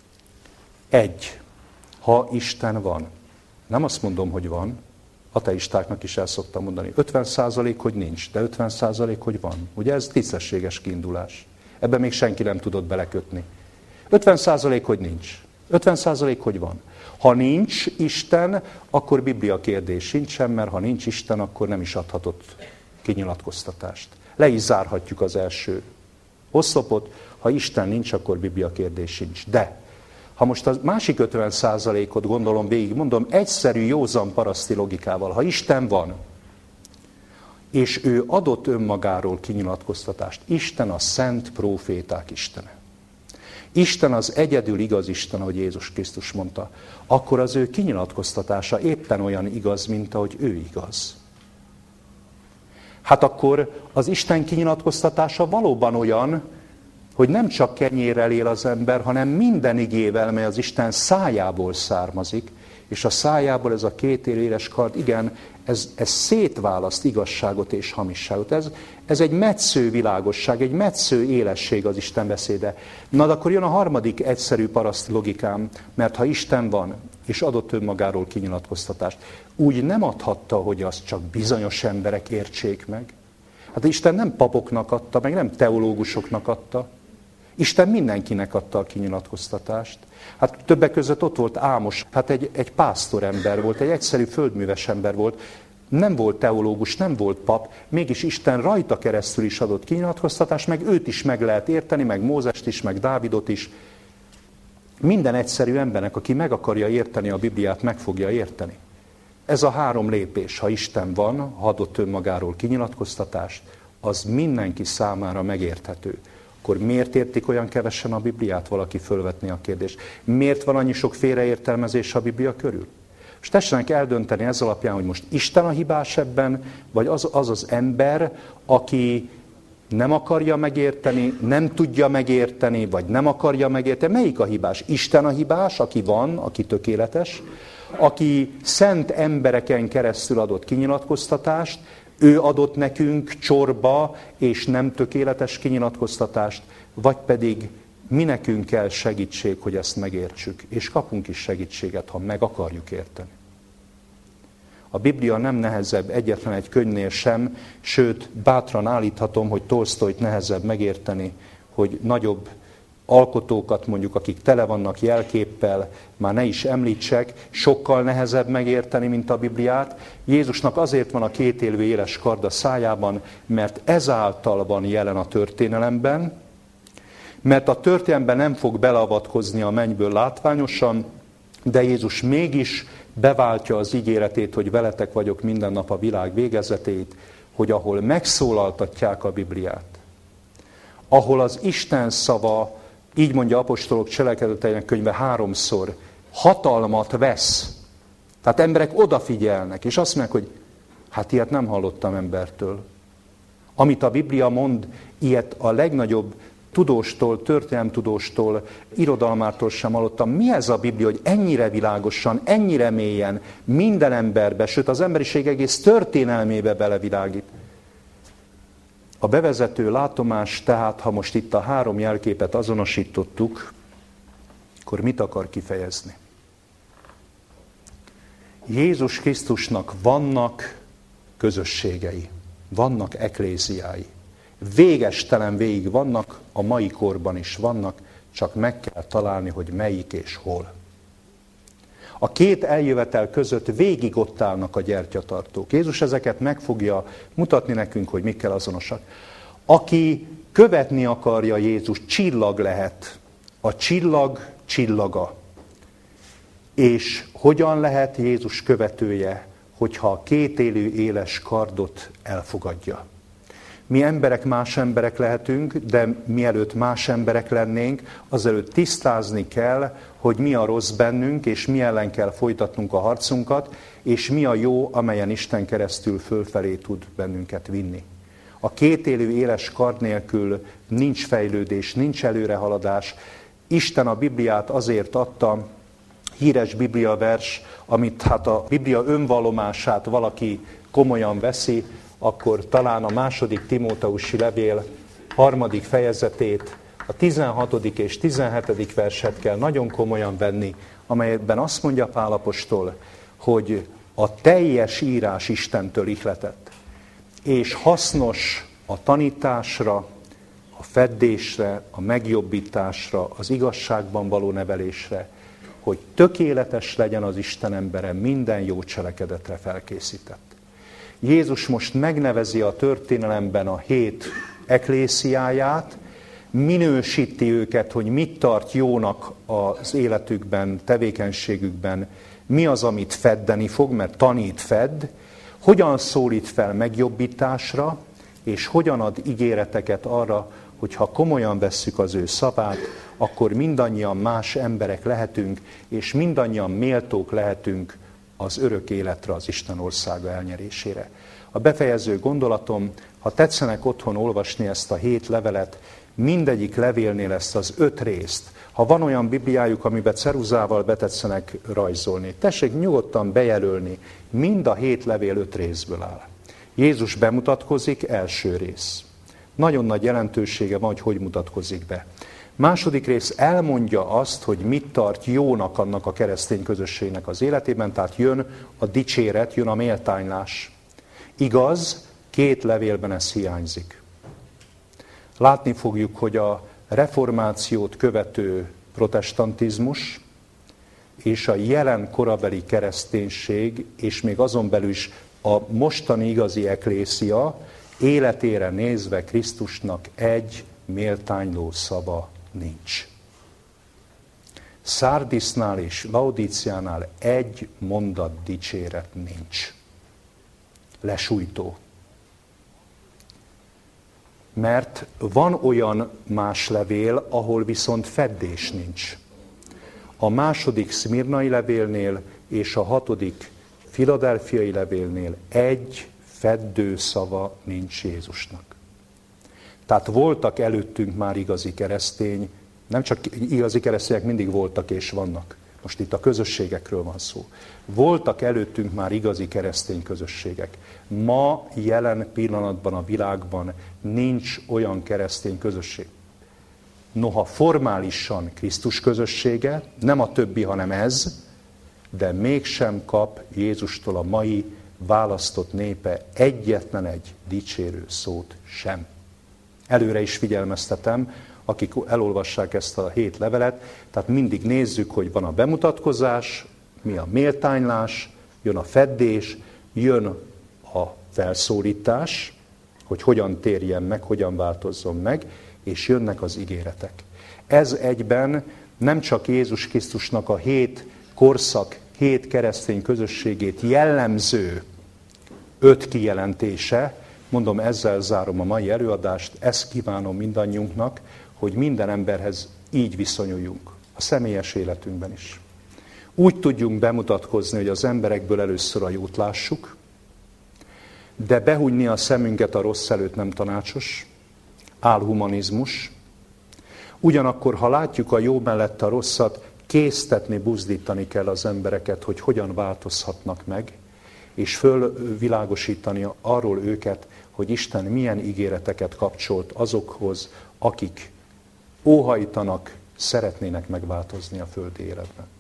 Speaker 1: Egy, ha Isten van. Nem azt mondom, hogy van, ateistáknak is el szoktam mondani. ötven százalék, hogy nincs, de ötven százalék, hogy van. Ugye ez tisztességes kiindulás. Ebben még senki nem tudott belekötni. ötven százalék, hogy nincs. ötven százalék, hogy van. Ha nincs Isten, akkor Biblia kérdés sincsen, mert ha nincs Isten, akkor nem is adhatott kinyilatkoztatást. Le is zárhatjuk az első oszlopot. Ha Isten nincs, akkor Biblia kérdés sincs. De ha most a másik ötven százalékot gondolom végig, mondom, egyszerű, józan paraszti logikával, ha Isten van, és ő adott önmagáról kinyilatkoztatást, Isten a szent próféták istene. Isten az egyedül igaz Isten, ahogy Jézus Krisztus mondta, akkor az ő kinyilatkoztatása éppen olyan igaz, mint ahogy ő igaz. Hát akkor az Isten kinyilatkoztatása valóban olyan, hogy nem csak kenyérrel él az ember, hanem minden igével, mely az Isten szájából származik, és a szájából ez a kétélű éles kard, igen, ez, ez szétválaszt igazságot és hamisságot. Ez, ez egy metsző világosság, egy metsző élesség az Isten beszéde. Na, de akkor jön a harmadik egyszerű paraszti logikám, mert ha Isten van, és adott önmagáról kinyilatkoztatást, úgy nem adhatta, hogy azt csak bizonyos emberek értsék meg. Hát Isten nem papoknak adta, meg nem teológusoknak adta. Isten mindenkinek adta a kinyilatkoztatást. Hát többek között ott volt Ámos, hát egy, egy pásztorember volt, egy egyszerű földműves ember volt, nem volt teológus, nem volt pap, mégis Isten rajta keresztül is adott kinyilatkoztatást, meg őt is meg lehet érteni, meg Mózest is, meg Dávidot is. Minden egyszerű embernek, aki meg akarja érteni a Bibliát, meg fogja érteni. Ez a három lépés, ha Isten van, ha adott önmagáról kinyilatkoztatást, az mindenki számára megérthető. Akkor miért értik olyan kevesen a Bibliát? Valaki fölvetné a kérdést. Miért van annyi sok félreértelmezés a Biblia körül? És tessenek eldönteni ez alapján, hogy most Isten a hibás ebben, vagy az az, az ember, aki nem akarja megérteni, nem tudja megérteni, vagy nem akarja megérteni. Melyik a hibás? Isten a hibás, aki van, aki tökéletes, aki szent embereken keresztül adott kinyilatkoztatást, ő adott nekünk csorba és nem tökéletes kinyilatkoztatást, vagy pedig mi nekünk kell segítség, hogy ezt megértsük, és kapunk is segítséget, ha meg akarjuk érteni. A Biblia nem nehezebb egyetlen egy könyvnél sem, sőt, bátran állíthatom, hogy Tolsztojt nehezebb megérteni, hogy nagyobb alkotókat mondjuk, akik tele vannak jelképpel, már ne is említsek, sokkal nehezebb megérteni, mint a Bibliát. Jézusnak azért van a kétélvű éles kard a szájában, mert ezáltal van jelen a történelemben, mert a történelemben nem fog beleavatkozni a mennyből látványosan, de Jézus mégis beváltja az ígéretét, hogy veletek vagyok minden nap a világ végezetéig, hogy ahol megszólaltatják a Bibliát, ahol az Isten szava, így mondja apostolok cselekedeteinek könyve háromszor, hatalmat vesz. Tehát emberek odafigyelnek, és azt mondják, hogy hát ilyet nem hallottam embertől. Amit a Biblia mond, ilyet a legnagyobb tudóstól, történelemtudóstól, irodalmártól sem hallottam. Mi ez a Biblia, hogy ennyire világosan, ennyire mélyen, minden emberbe, sőt az emberiség egész történelmébe belevilágít? A bevezető látomás tehát, ha most itt a három jelképet azonosítottuk, akkor mit akar kifejezni? Jézus Krisztusnak vannak közösségei, vannak ekléziái. Végestelen végig vannak, a mai korban is vannak, csak meg kell találni, hogy melyik és hol. A két eljövetel között végig ott állnak a gyertyatartók. Jézus ezeket meg fogja mutatni nekünk, hogy mikkel azonosak. Aki követni akarja Jézus, csillag lehet. A csillag csillaga. És hogyan lehet Jézus követője, hogyha a kétélű éles kardot elfogadja? Mi emberek más emberek lehetünk, de mielőtt más emberek lennénk, azelőtt tisztázni kell, hogy mi a rossz bennünk, és mi ellen kell folytatnunk a harcunkat, és mi a jó, amelyen Isten keresztül fölfelé tud bennünket vinni. A kétélű éles kard nélkül nincs fejlődés, nincs előrehaladás. Isten a Bibliát azért adta, híres Biblia vers, amit hát a Biblia önvallomását valaki komolyan veszi, akkor talán a második Timóteusi levél harmadik fejezetét, a tizenhatodik és tizenhetedik verset kell nagyon komolyan venni, amelyben azt mondja Pál apostol, hogy a teljes írás Istentől ihletett, és hasznos a tanításra, a feddésre, a megjobbításra, az igazságban való nevelésre, hogy tökéletes legyen az Isten embere, minden jó cselekedetre felkészített. Jézus most megnevezi a történelemben a hét eklésiáját, minősíti őket, hogy mit tart jónak az életükben, tevékenységükben, mi az, amit feddeni fog, mert tanít, fedd, hogyan szólít fel megjobbításra, és hogyan ad ígéreteket arra, hogy ha komolyan vesszük az ő szavát, akkor mindannyian más emberek lehetünk, és mindannyian méltók lehetünk az örök életre, az Isten országa elnyerésére. A befejező gondolatom, ha tetszenek otthon olvasni ezt a hét levelet, mindegyik levélnél ezt az öt részt, ha van olyan Bibliájuk, amiben ceruzával betetszenek rajzolni, tessék nyugodtan bejelölni, mind a hét levél öt részből áll. Jézus bemutatkozik, első rész. Nagyon nagy jelentősége van, hogy hogy mutatkozik be. Második rész elmondja azt, hogy mit tart jónak annak a keresztény közösségnek az életében, tehát jön a dicséret, jön a méltánylás. Igaz, két levélben ez hiányzik. Látni fogjuk, hogy a reformációt követő protestantizmus és a jelen korabeli kereszténység, és még azon belül is a mostani igazi eklészia életére nézve Krisztusnak egy méltányló szava nincs. Szárdisznál és Laodíciánál egy mondat dicséret nincs. Lesújtó. Mert van olyan más levél, ahol viszont feddés nincs. A második szmirnai levélnél és a hatodik filadelfiai levélnél egy feddő szava nincs Jézusnak. Tehát voltak előttünk már igazi keresztény, nem csak igazi keresztények mindig voltak és vannak. Most itt a közösségekről van szó. Voltak előttünk már igazi keresztény közösségek. Ma jelen pillanatban a világban nincs olyan keresztény közösség. Noha formálisan Krisztus közössége, nem a többi, hanem ez, de mégsem kap Jézustól a mai választott népe egyetlen egy dicsérő szót sem. Előre is figyelmeztetem, akik elolvassák ezt a hét levelet, tehát mindig nézzük, hogy van a bemutatkozás, mi a méltánylás, jön a feddés, jön a felszólítás, hogy hogyan térjen meg, hogyan változzon meg, és jönnek az ígéretek. Ez egyben nem csak Jézus Krisztusnak a hét korszak, hét keresztény közösségét jellemző öt kijelentése, mondom, ezzel zárom a mai előadást, ezt kívánom mindannyiunknak, hogy minden emberhez így viszonyuljunk, a személyes életünkben is. Úgy tudjunk bemutatkozni, hogy az emberekből először a jót lássuk, de behújni a szemünket a rossz előtt nem tanácsos, álhumanizmus. Ugyanakkor, ha látjuk a jó mellett a rosszat, késztetni, buzdítani kell az embereket, hogy hogyan változhatnak meg, és fölvilágosítani arról őket, hogy Isten milyen ígéreteket kapcsolt azokhoz, akik óhajtanak, szeretnének megváltozni a földi életben.